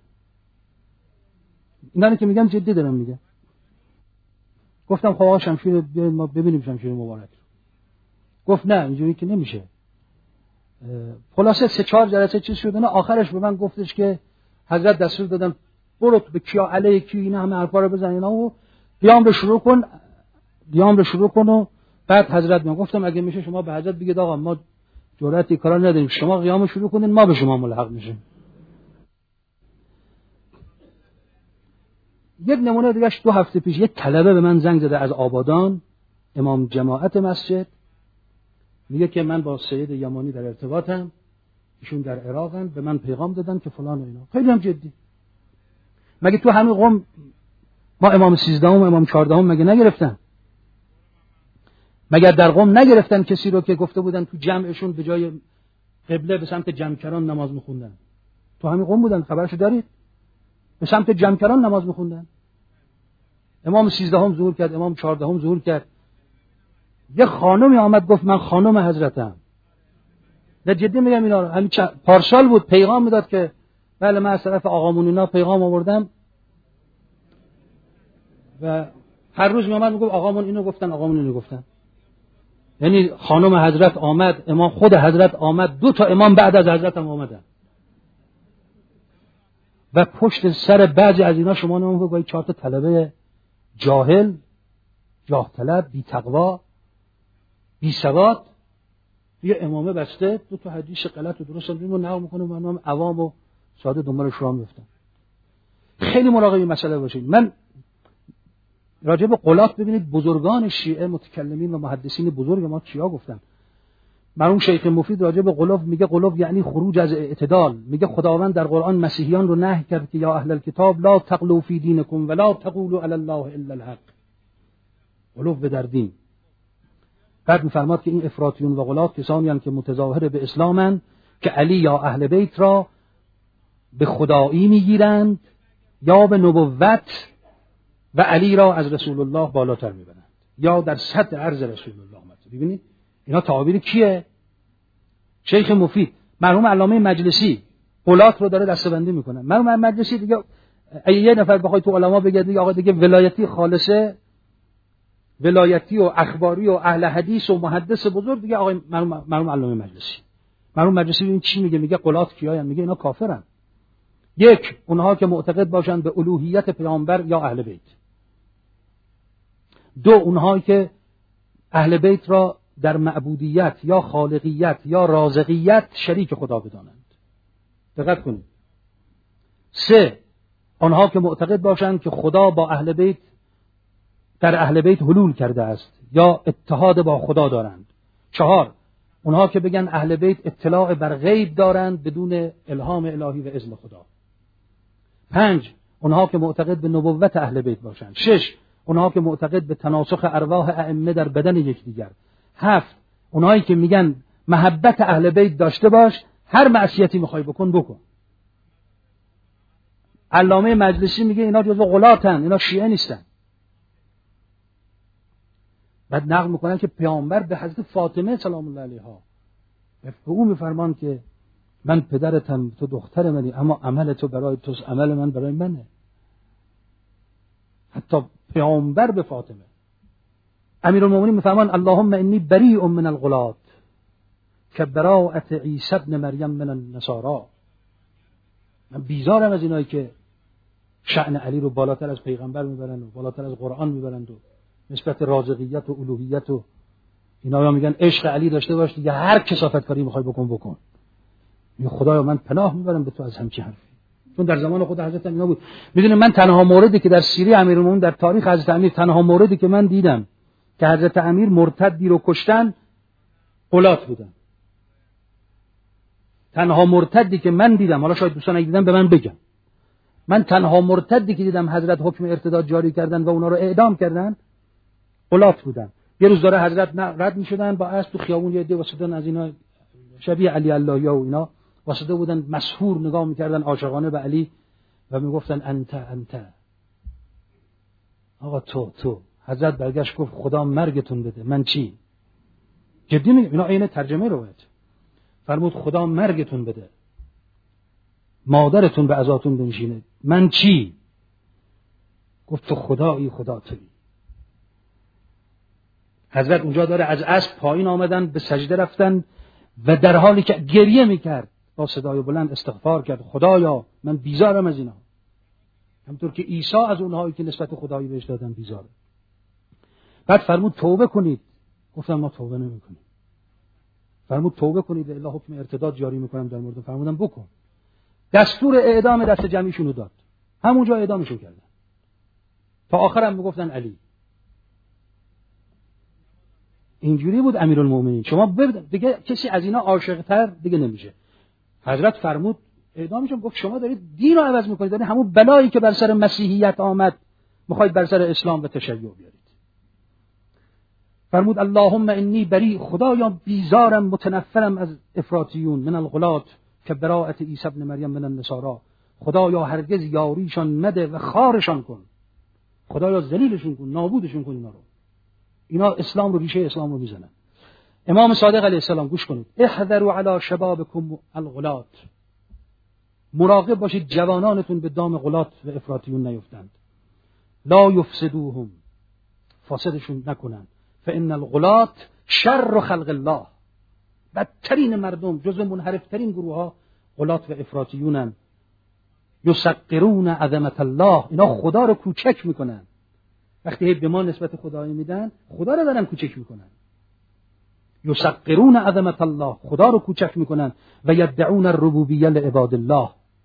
اینا که میگم جدی دارم میگم. گفتم خب آقا شمشیر بیاید ما ببینیم شمشیر مبارک. گفت نه اینجوری که نمیشه. خلاصه 3-4 جلسه چیز شد. آخرش به من گفتش که حضرت دستور دادن برو به کیا علیه کی اینا همه حرفا رو بزن اینا و قیام رو شروع کن و بعد حضرت من گفتم اگه میشه شما به حضرت بگید آقا ما جرأت کارا نداریم، شما قیام رو شروع کنین ما به شما ملحق میشیم. یک نمونه دیگه 2 هفته پیش یک طلبه به من زنگ زده از آبادان، امام جماعت مسجد، میگه که من با سید یمانی در ارتباطم، ایشون در عراقن، به من پیغام دادن که فلان و اینا. خیلی هم جدی. مگه تو همین قم ما امام 13 و امام 14 مگه نگرفتن؟ مگر در قم نگرفتن کسی رو که گفته بودن تو جمعشون به جای قبله به سمت جمکران نماز میخوندن؟ تو همین قم بودن، خبرشو دارید؟ به سمت جمکران نماز میخوندن. امام 13 ظهور کرد، امام 14 ظهور کرد. یه خانمی آمد گفت من خانم حضرتم. نه جدی میگم اینا رو. همین پارسال بود پیغام میداد که بله من از طرف آقامون اینا پیغام آوردم و هر روز میامد میگفت آقامون اینو گفتن. یعنی خانم حضرت آمد، امام خود حضرت آمد، 2 تا امام بعد از حضرت هم آمدن و پشت سر بعضی از اینا شما نمون با 4 تا طلبه جاهل، جاه طلب، بی تقوا، بی سواد، یه امامه بسته 2 تا حدیث غلط و درست رو نقل میکنه و من عوام و ساده دنبال شما میفتن. خیلی مراقب این مسئله باشید. من راجع به غلات ببینید بزرگان شیعه متکلمین و محدثین بزرگ ما چیا گفتن. مرحوم شیخ مفید راجع به غلو میگه غلو یعنی خروج از اعتدال. میگه خداوند در قرآن مسیحیان رو نهی کرد که یا اهل الکتاب لا تغلوا فی دینکم ولا تقولوا علی الله الا الحق. غلو به در دین. بعد میفرماد که این افراطیون و غلات کسانی هستند که متظاهر به اسلامند که علی یا اهل بیت را به خدایی میگیرند یا به نبوت و علی را از رسول الله بالاتر میبرند یا در سطح عرض رسول الله آمد. ببینید اینا تعابیر کیه؟ شیخ مفید. مرحوم علامه مجلسی غلات رو داره دسته‌بندی میکنه. مرحوم مجلسی دیگه یه نفر بخواد تو علما بگه دیگه آقا دیگه ولایتی خالصه، ولایتی و اخباری و اهل حدیث و محدث بزرگ دیگه آقا مرحوم علامه مجلسی. مرحوم مجلسی این چی میگه؟ میگه غلات کیاین؟ میگه اینا کافرن. 1 اونها که معتقد باشند به الوهیت پیامبر یا اهل بیت. 2 اونهایی که اهل بیت را در معبودیت یا خالقیت یا رازقیت شریک خدا بدانند. دقت کنید. 3 آنها که معتقد باشند که خدا با اهل بیت در اهل بیت حلول کرده است یا اتحاد با خدا دارند. 4 اونها که بگن اهل بیت اطلاع بر غیب دارند بدون الهام الهی و اذن خدا. 5 اونها که معتقد به نبوت اهل بیت باشند. 6 اونها که معتقد به تناسخ ارواح ائمه در بدن یکدیگر. 7 اونهایی که میگن محبت اهل بیت داشته باش، هر معصیتی میخوای بکن. علامه مجلسی میگه اینا جزو غلاتن، اینا شیعه نیستن. بعد نقل میکنن که پیامبر به حضرت فاطمه سلام الله علیها به او میفرمان که من پدرتم، تو دختر منی، اما عمل تو برای توست، عمل من برای منه. حتی پیامبر به فاطمه. امیرالمومنین میفرمان اللهم انی بریء من الغلات که براءت عیسی ابن مریم من النصارا. من بیزارم از اینایی که شأن علی رو بالاتر از پیغمبر میبرن و بالاتر از قرآن میبرن و نسبت رازقیت و الوهیت و اینا میگن عشق علی داشته باش دیگه هر کثافت کاری میخوای بکن. خدایا من پناه میبرم به تو از همچین حرفی. چون در زمان خود حضرت اینا بود. میدونید من تنها موردی که در سیره امیرالمومنین در تاریخ حضرت امیر تنها موردی که من دیدم که حضرت امیر مرتدی رو کشتن غلات بودن. تنها مرتدی که من دیدم، حالا شاید دوستان اگه دیدم به من بگم، من تنها مرتدی که دیدم حضرت حکم ارتداد جاری کردن و اونا رو اعدام کردن غلات بودن. یه روز داره حضرت رد می‌شدن با اسب تو خیابون، یه عده واسطن از اینا شبیه علی اللهیا و اینا واسطه بودن، مسحور نگاه می‌کردن عاشقانه به علی و میگفتن انت آقا تو. حضرت برگشت گفت خدا مرگتون بده، من چی؟ جدی میگم، اینا عین ترجمه روایت. فرمود خدا مرگتون بده، مادرتون به عزاتون بنشینه، من چی؟ گفت تو خدایی، خدا تویی. حضرت اونجا داره از اسب پایین آمدن، به سجده رفتن و در حالی که گریه میکرد با صدای بلند استغفار کرد، خدایا من بیزارم از اینا، همونطور که عیسی از اونهایی که نسبت خدایی بهش دادن بیزاره. بعد فرمود توبه کنید. گفتم ما توبه نمی‌کنیم. فرمود توبه کنید الا حکم ارتداد جاری می‌کنم در مورد. فرمودم بکن. دستور اعدام دست جمعیشون رو داد، همونجا اعدامشون کردن. تا آخرم میگفتن علی. اینجوری بود امیرالمومنین. شما ببینید دیگه کسی از اینا عاشق‌تر دیگه نمیشه. حضرت فرمود اعدامشون. گفت شما دارید دین رو عوض می‌کنید، دارید همون بلایی که بر سر مسیحیت آمد می‌خواید بر سر اسلام و تشیع بیارید. فرمود اللهم انی بری، خدایا بیزارم متنفرم از افراطیون، من الغلات که براءت عیسی ابن مریم من النصارى، خدایا هرگز یاریشان مده و خارشان کن، خدایا ذلیلشون کن، نابودشون کن. اینا اسلام رو، ریشه اسلام رو میزنن. امام صادق علیه السلام گوش کنید، احذروا علی شبابکم الغلات، مراقب باشید جوانانتون به دام غلات و افراطیون نیفتند. لا یفسدوهم، فاسدشون نکنند. فان الغلات شر خلق الله، بدترین مردم جزو منحرفترین گروه ها غلات و افراطیونن. یسقرون عظمت الله، اینا خدا رو کوچک میکنن. وقتی به ما نسبت خدایی میدن، خدا رو دارن کوچک میکنن. یسقرون عظمت الله، خدا رو کوچک میکنن. و یدعون الربوبیه لعباد الله.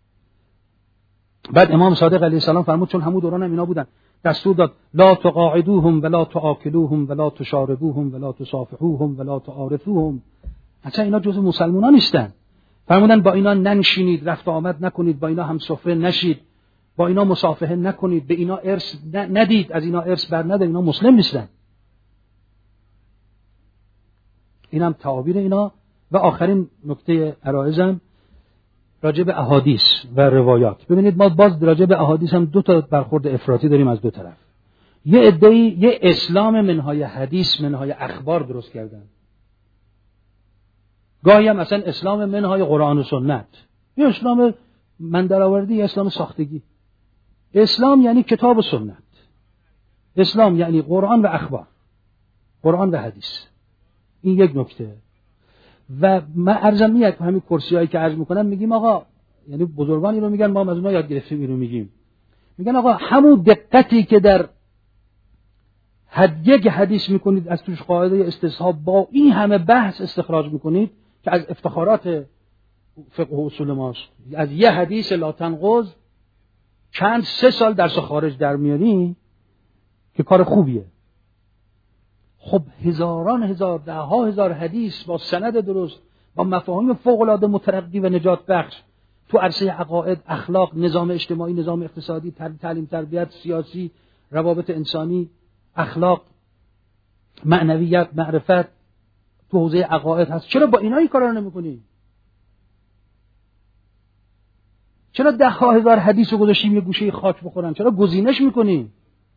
بعد امام صادق علیه السلام فرمود، چون همون دوران هم اینا بودن، دستور داد لا تقاعدوهم ولا تآکلوهم ولا تشاربوهم ولا تصافحوهم ولا تعارفوهم. اصلا اینا جزو مسلمانان نیستن. فرمودن با اینا ننشینید، رفت آمد نکنید، با اینا هم سفره نشید، با اینا مصافحه نکنید، به اینا ارث ندید، از اینا ارث بر ندید، اینا مسلم نیستن. اینم تعابیر اینا. و آخرین نکته عرایزم راجع به احادیث و روایات. ببینید ما باز راجع به احادیث هم دو تا برخورد افراطی داریم از دو طرف. یه عده‌ای یه اسلام منهای حدیث منهای اخبار درست کردن، گاهی هم مثلا اسلام منهای قرآن و سنت، یه اسلام من درآوردی، یه اسلام ساختگی. اسلام یعنی کتاب و سنت، اسلام یعنی قرآن و اخبار، قرآن و حدیث. این یک نکته. و من عرضم میاد همین کرسیایی که عرض میکنم میگیم آقا، یعنی بزرگانی رو میگن، ما هم از اونها یاد گرفتیم اینو میگیم، میگن آقا همون دقتی که در یک حدیث میکنید از توش قاعده استصحاب با این همه بحث استخراج میکنید که از افتخارات فقه و اصول ماست، از یه حدیث لا تنقض چند 3 سال درس خارج در میاری که کار خوبیه. خب هزاران هزار، ده ها هزار حدیث با سند درست، با مفاهیم فوق العاده مترقی و نجات بخش تو عرصه عقاید، اخلاق، نظام اجتماعی، نظام اقتصادی، تعلیم، تربیت، سیاسی، روابط انسانی، اخلاق، معنویت، معرفت تو حوزه عقاید هست. چرا با اینا این کارا رو نمی‌کنی؟ چرا 10,000 هزار حدیث رو گذاشتیم یه گوشه خاک بخورن؟ چرا گزینش می‌کنی؟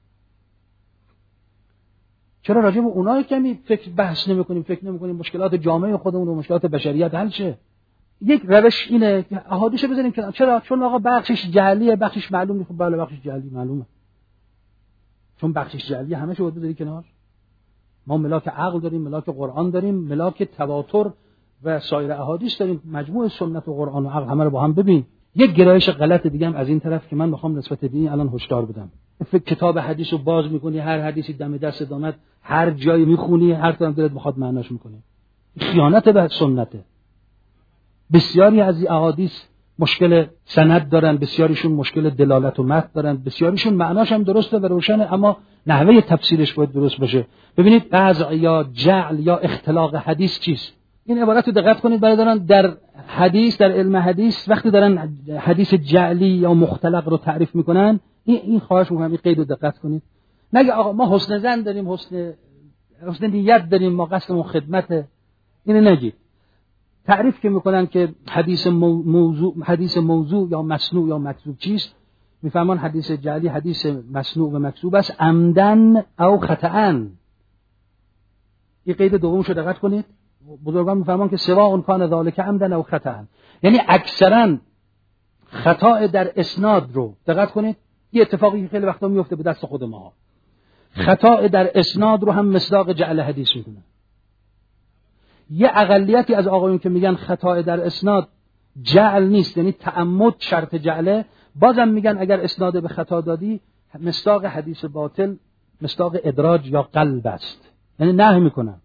چرا راجع به اونها کمی فکر بحث نمی‌کنیم، فکر نمی‌کنیم مشکلات جامعه خودمون و مشکلات بشریت حل شه؟ یک روش اینه که احادیث رو بذاریم کنار. چرا؟ چون آقا بخشش جعلیه، بخشش معلومه. خب بله بخشش جعلی معلومه، چون بخشش جعلی همه شو بذاری کنار. ما ملاک عقل داریم، ملاک قرآن داریم، ملاک تواتر و سایر احادیث داریم، مجموع سنت و قرآن و عقل همه رو با هم ببین. یک گرایش غلط دیگه هم از این طرف که من میخوام نسبت به این الان هشدار بدم. کتاب حدیث رو باز میکنی، هر حدیثی دم دست دامت هر جایی میخونی، هر طرف دلت بخواد معناش میکنی. خیانت به سنته. بسیاری از این احادیث مشکل سند دارن، بسیاریشون مشکل دلالت و متن دارن، بسیاریشون معناش هم درسته و روشنه، اما نحوه تفسیرش باید درست باشه. ببینید قطع یا جعل یا اختلاق حدیث چیست؟ این عبارت رو دقت کنید برادران، در حدیث در علم حدیث وقتی دارن حدیث جعلی یا مختلق رو تعریف میکنن، این خواهش میکنم این قید رو دقت کنید. نگه آقا ما حسن ظن داریم، حسن نیت داریم، ما قصدمون خدمته، اینو نگید. تعریف که میکنن که حدیث موضوع یا مسنوع یا مکذوب چیست، میفهمن حدیث جعلی حدیث مسنوع و مکذوب است عمدن او خطأن. این قید دومشو دقت کنید. بزرگان میفهمن که سواء کان ذلک عمدن او خطأن، یعنی اکثرا خطا در اسناد رو دقت کنید. این اتفاقی خیلی وقتا میفته به دست خود ما، خطا در اسناد رو هم مصداق جعل حدیث میکنن. یه اقلیتی از آقایون که میگن خطا در اسناد جعل نیست، یعنی تعمد شرط جعله، بازم میگن اگر اسناد به خطا دادی مصداق حدیث باطل مصداق ادراج یا قلب است، یعنی نهی میکنن.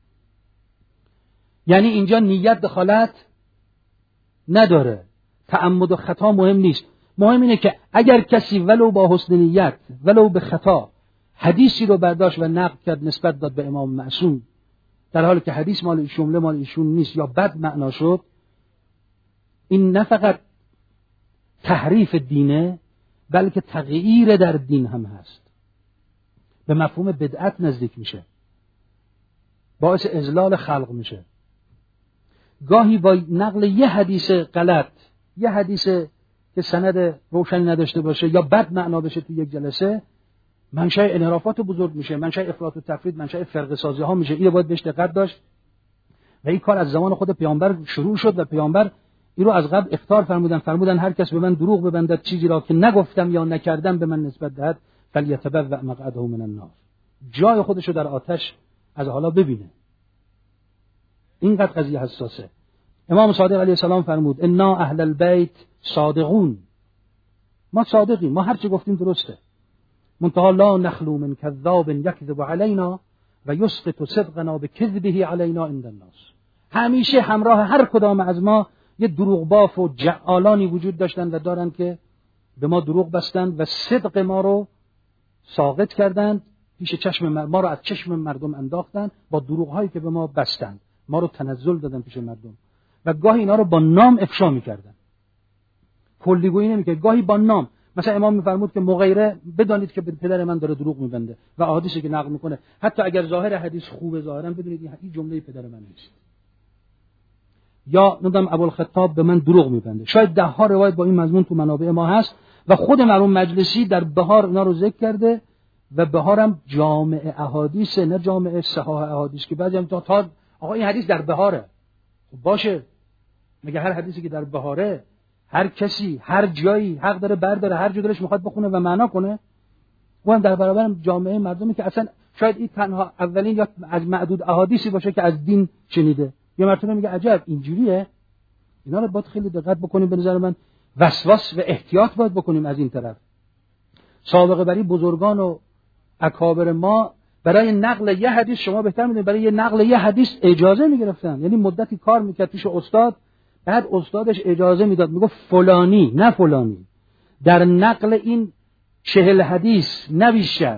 یعنی اینجا نیت دخالت نداره، تعمد و خطا مهم نیست. مهم اینه که اگر کسی ولو با حسن نیت ولو به خطا حدیثی رو برداشت و نقل کرد نسبت داد به امام معصوم، در حالی که حدیث مال ایشون مال ایشون نیست یا بد معنا شد، این نه فقط تحریف دینه بلکه تغییر در دین هم هست، به مفهوم بدعت نزدیک میشه، باعث اضلال خلق میشه. گاهی با نقل یه حدیث غلط، یه حدیث که سند روشنی نداشته باشه یا بد معنا بشه تو یک جلسه، منشأ انحرافات بزرگ میشه، منشأ افراط و تفرید، منشأ فرقه سازی ها میشه. اینو باید بهش دقت داشت و این کار از زمان خود پیامبر شروع شد و پیامبر این رو از قبل اخطار فرمودن هر کس به من دروغ ببندد چیزی را که نگفتم یا نکردم به من نسبت دهد فلیتبوأ مقعده من النار، جای خودشو در آتش از حالا ببینه. اینقدر قضیه حساسه. امام صادق علیه السلام فرمود انا اهل البیت صادقون، ما صادقیم، ما هر چی گفتیم درسته، منتها لا نخلو من کذاب یکذب علینا و یسقط صدقنا بکذبه علینا عند الناس. همیشه همراه هر کدام از ما یه دروغ باف و جعالانی وجود داشتن و دارن که به ما دروغ بستند و صدق ما رو ساقط کردند، پیش چشم ما رو از چشم مردم انداختند با دروغ هایی که به ما بستند، ما رو تنزل دادن پیش مردم و گاهی اینا رو با نام افشا می‌کردن، کلیگویی نمی‌کرد، گاهی با نام. مثلا امام می‌فرمود که مغیره بدانید که پدر من داره دروغ می‌بنده و احادیثی که نقل می‌کنه حتی اگر ظاهر حدیث خوبه ظاهرا بدونید این جمله پدر من نیست. یا نمیدونم ابوالخطاب به من دروغ می‌بنده. شاید ده ها روایت با این مضمون تو منابع ما هست و خود مرحوم مجلسی در بهار اینا رو ذکر کرده و بهارم جامع احادیث، نه جامع صحاح احادیث که بعضی هم تا آقا این حدیث در بهاره. باشه، مگه هر حدیثی که در بهاره هر کسی هر جایی حق داره برداره هر جا دلش میخواد بخونه و معنا کنه؟ اون در برابر جامعه مردمی که اصلا شاید این تنها اولین یا از معدود احادیثی باشه که از دین شنیده، یا مرتبه میگه عجب اینجوریه. اینا رو باید خیلی دقت بکنیم. به نظر من وسواس و احتیاط باید بکنیم از این طرف. سابقه بری بزرگان و اکابر ما برای نقل یه حدیث، شما بهتر میدونید، برای نقل یه حدیث اجازه میگرفتن، یعنی مدتی کار میکرد پیش استاد، بعد استادش اجازه میداد، میگفت فلانی نه فلانی در نقل این 40 حدیث نه بیشتر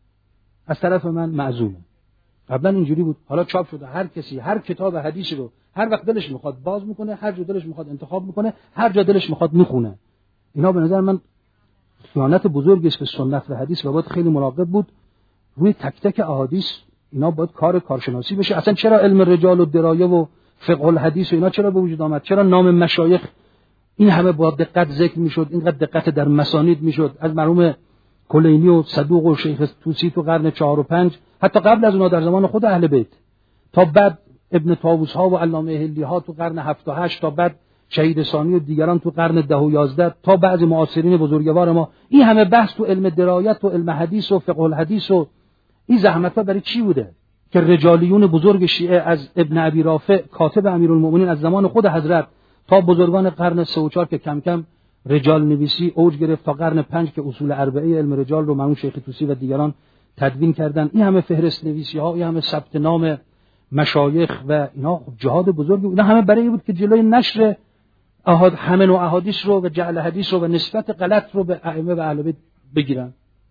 از طرف من معزومه. قبلا اینجوری بود، حالا چاپ شده هر کسی هر کتاب حدیثی رو هر وقت دلش میخواد باز میکنه، هر جا دلش میخواد انتخاب میکنه، هر جا دلش میخواد میخونه. اینا به نظر من خیانت بزرگی است به سنت و حدیث و باید خیلی مراقب بود روی تک تک احادیث. اینا باید کارشناسی بشه. اصلا چرا علم رجال و درایه و فقه الحدیث و اینا چرا به وجود آمد؟ چرا نام مشایخ این همه با دقت ذکر میشد، اینقدر دقت در مسانید میشد، از مرحوم کلینی و صدوق و شیخ توسی تو قرن 4 و 5، حتی قبل از اونها در زمان خود اهل بیت، تا بعد ابن طاووس ها و علامه هلی ها تو قرن 7 و 8، تا بعد شهید ثانی و دیگران تو قرن 10 و 11، تا بعضی معاصرین بزرگوار ما. این همه بحث تو علم درایت و علم حدیث و فقه الحدیث و این زحمت‌ها برای چی بوده؟ که رجالیون بزرگ شیعه از ابن ابی رافع کاتب امیرالمومنین از زمان خود حضرت تا بزرگان قرن 3 و 4 که کم کم رجال نویسی اوج گرفت، تا قرن 5 که اصول اربعه علم رجال رو مرحوم شیخ طوسی و دیگران تدوین کردن. این همه فهرست نویسی ها، این همه ثبت نام مشایخ و اینا خب جهاد بزرگی. اینا همه برای بود که جلوی نشر همه نوع احادیث رو و جعل حدیث رو و نسبت غلط رو به ائمه و اهل بیت بگیرن.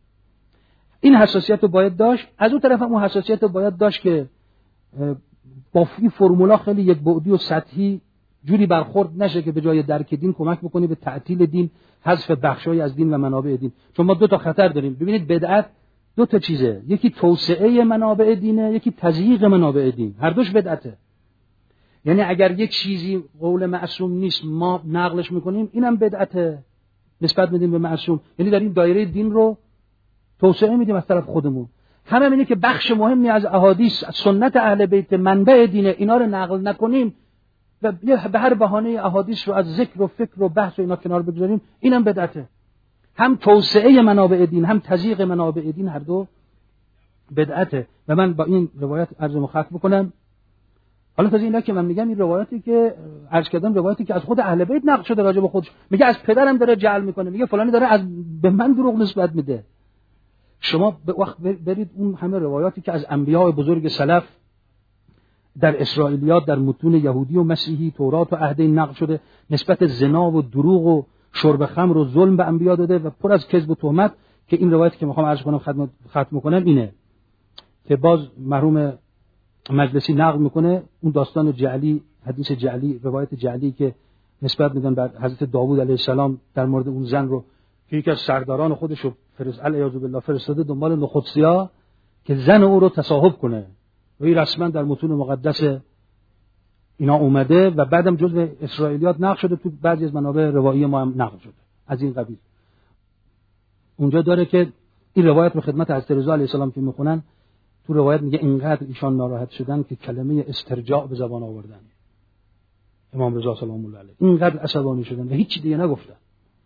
این حساسیت رو باید داشت. از اون طرف هم اون حساسیت رو باید داشت که با این فرمولا خیلی یک بعدی و سطحی جوری برخورد نشه که به جای درک دین کمک بکنی به تعطیل دین، حذف بخشای از دین و منابع دین. چون ما 2 تا خطر داریم. ببینید بدعت 2 تا چیزه، یکی توسعه منابع دینه، یکی تضییق منابع دین. هر دوش بدعته. یعنی اگر یک چیزی قول معصوم نیست ما نقلش میکنیم، اینم بدعته، نسبت میدیم به معصوم. یعنی در این دایره دین رو توسعه میدیم از طرف خودمون. همین اینه که بخش مهمی از احادیث، از سنت اهل بیت، منبع دینه، اینا رو نقل نکنیم و به هر بهانه احادیث رو از ذکر و فکر و بحث و اینا کنار بگذاریم، اینم بدعته. هم توسعه منابع دین هم تضییق منابع دین، هر دو بدعته. و من با این روایت عرض ختم بکنم. حالا تازه اینا که من میگم، این روایتی که عرض کردم روایتی که از خود اهل بیت نقل شده راجع به خودش، میگه از پدرم داره جعل میکنه، میگه فلانی داره به من دروغ نسبت میده. شما به وقت برید اون همه روایاتی که از انبیاء بزرگ سلف در اسرائیلیات، در متون یهودی و مسیحی، تورات و عهد نقل شده، نسبت زنا و دروغ و شرب خمر و ظلم به انبیا داده و پر از کذب و تهمت. که این روایتی که میخوام عرض کنم ختم کنم اینه که باز مرحوم مجلسی نقل میکنه اون داستان جعلی، حدیث جعلی، روایت جعلی که نسبت میدن بر حضرت داوود علیه السلام در مورد اون زن رو که یکی از سرداران خودش رو علیاذ بالله فرستاده دنبال نخودسیا که زن او رو تصاحب کنه. و این رسما در متون مقدس اینا اومده و بعدم جزء اسرائیلیات نقل شده، تو بعضی از منابع روایی ما هم نقل شده از این قبیل. اونجا داره که این روایت رو خدمت حضرت رضا علیه السلام که میخونن، تو روایت میگه اینقدر ایشان ناراحت شدن که کلمه استرجاع به زبان آوردن. امام رضا سلام الله علیه اینقدر عصبانی شدن و هیچ دیگه نگفتن.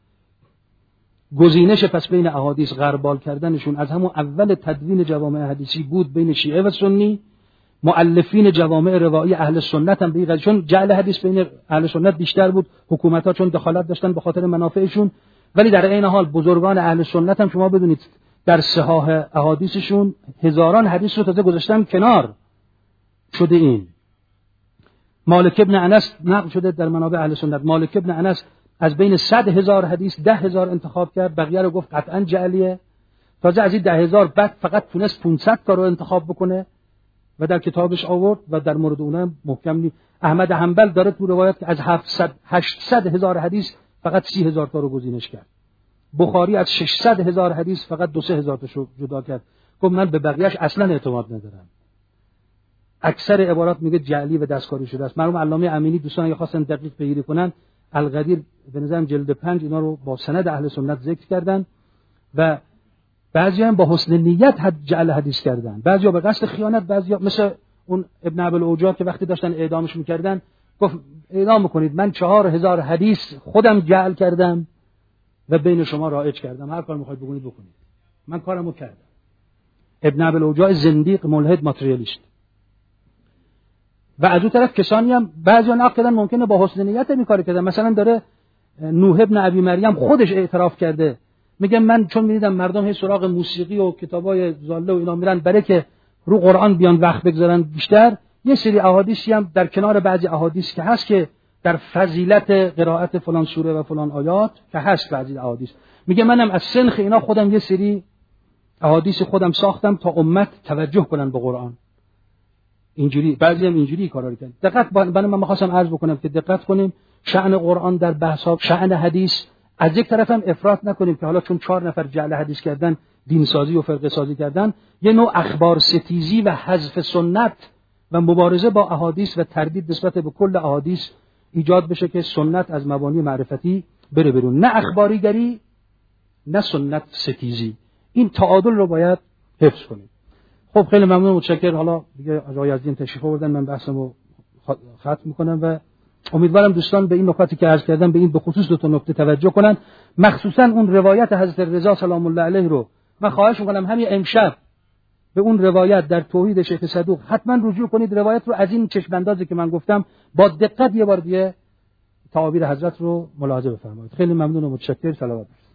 گزینش پس بین احادیث غربال کردنشون از همون اول تدوین جوامع حدیثی بود بین شیعه و سنی. مؤلفین جوامع روایی اهل سنت هم به این قضیه، چون جعل حدیث بین اهل سنت بیشتر بود، حکومت‌ها چون دخالت داشتن به خاطر منافعشون، ولی در عین حال بزرگان اهل سنت هم شما بدونید در صحاح احادیثشون هزاران حدیث رو تازه گذاشتن کنار شده. این مالک ابن انس نقل شده در منابع اهل سنت، مالک ابن انس از بین 100,000 حدیث 10,000 انتخاب کرد، بقیه رو گفت قطعا جعلیه. تازه از این 10,000 بعد فقط تونست 500 تا رو انتخاب بکنه و در کتابش آورد و در مورد اونم محکم نیست. احمد حنبل داره تو روایت که از 800,000 حدیث فقط 30,000 تا رو گزینش کرد. بخاری از 600,000 حدیث فقط 2-3,000 تاشو جدا کرد. گفت من به بقیه‌اش اصلا اعتماد ندارم. اکثر عبارات میگه جعلی و دستکاری شده است. مرحوم علامه امینی دوستان اگه خواستن دقیق پیگیری کنن، القدیر به نظرم جلد 5 اینا رو با سند اهل سنت ذکر کردن و بعضی‌ها هم با حسن نیت جعل حدیث کردن، بعضی‌ها به قصد خیانت، بعضی‌ها مثل اون ابن ابی الاوجاع که وقتی داشتن اعدامش می‌کردن گفت اعدام می‌کنید، من 4,000 حدیث خودم جعل کردم و بین شما رایج کردم، هر کار می‌خواید بکنید بکنید، من کارمو کردم. ابن ابی الاوجاع زندیق ملحد ماتریالیست. و از اون طرف کسانی هم بعضی‌ها نقل کردن ممکنه با حسن نیت این کارو کردن. مثلا داره نوح ابن ابی مریم خودش اعتراف کرده، میگم من چون می‌دیدم مردم هی سراغ موسیقی و کتابای ضاله و اینا میرن برای که رو قرآن بیان وقت بگذارن بیشتر، یه سری احادیثی هم در کنار بعضی احادیث که هست که در فضیلت قرائت فلان سوره و فلان آیات که هست بعضی احادیث، میگه منم از سنخ اینا خودم یه سری احادیث خودم ساختم تا امت توجه کنن به قرآن. اینجوری بعضی هم اینجوری کارا کردن. دقت من می‌خواستم عرض بکنم که دقت کنیم شأن قرآن در بحث‌ها، شأن حدیث، از یک طرف هم افراط نکنیم که حالا چون 4 نفر جعل حدیث کردن دین سازی و فرقه سازی کردن، یه نوع اخبار ستیزی و حذف سنت و مبارزه با احادیث و تردید نسبت به کل احادیث ایجاد بشه که سنت از مبانی معرفتی بره برون، نه اخباریگری نه سنت ستیزی. این تعادل رو باید حفظ کنیم. خب خیلی ممنون، متشکرم. حالا دیگه آقای یزدی تشریف آوردن، من بحثمو ختم می‌کنم و امیدوارم دوستان به این نکاتی که عرض کردم به این به خصوص 2 تا نکته توجه کنن، مخصوصا اون روایت حضرت رضا سلام الله علیه رو من خواهش می‌کنم همین امشب به اون روایت در توحید شیخ صدوق حتما رجوع کنید. روایت رو از این چشم اندازی که من گفتم با دقت یه بار دیگه تعابیر حضرت رو ملاحظه بفرمایید. خیلی ممنون و متشکرم. صلوات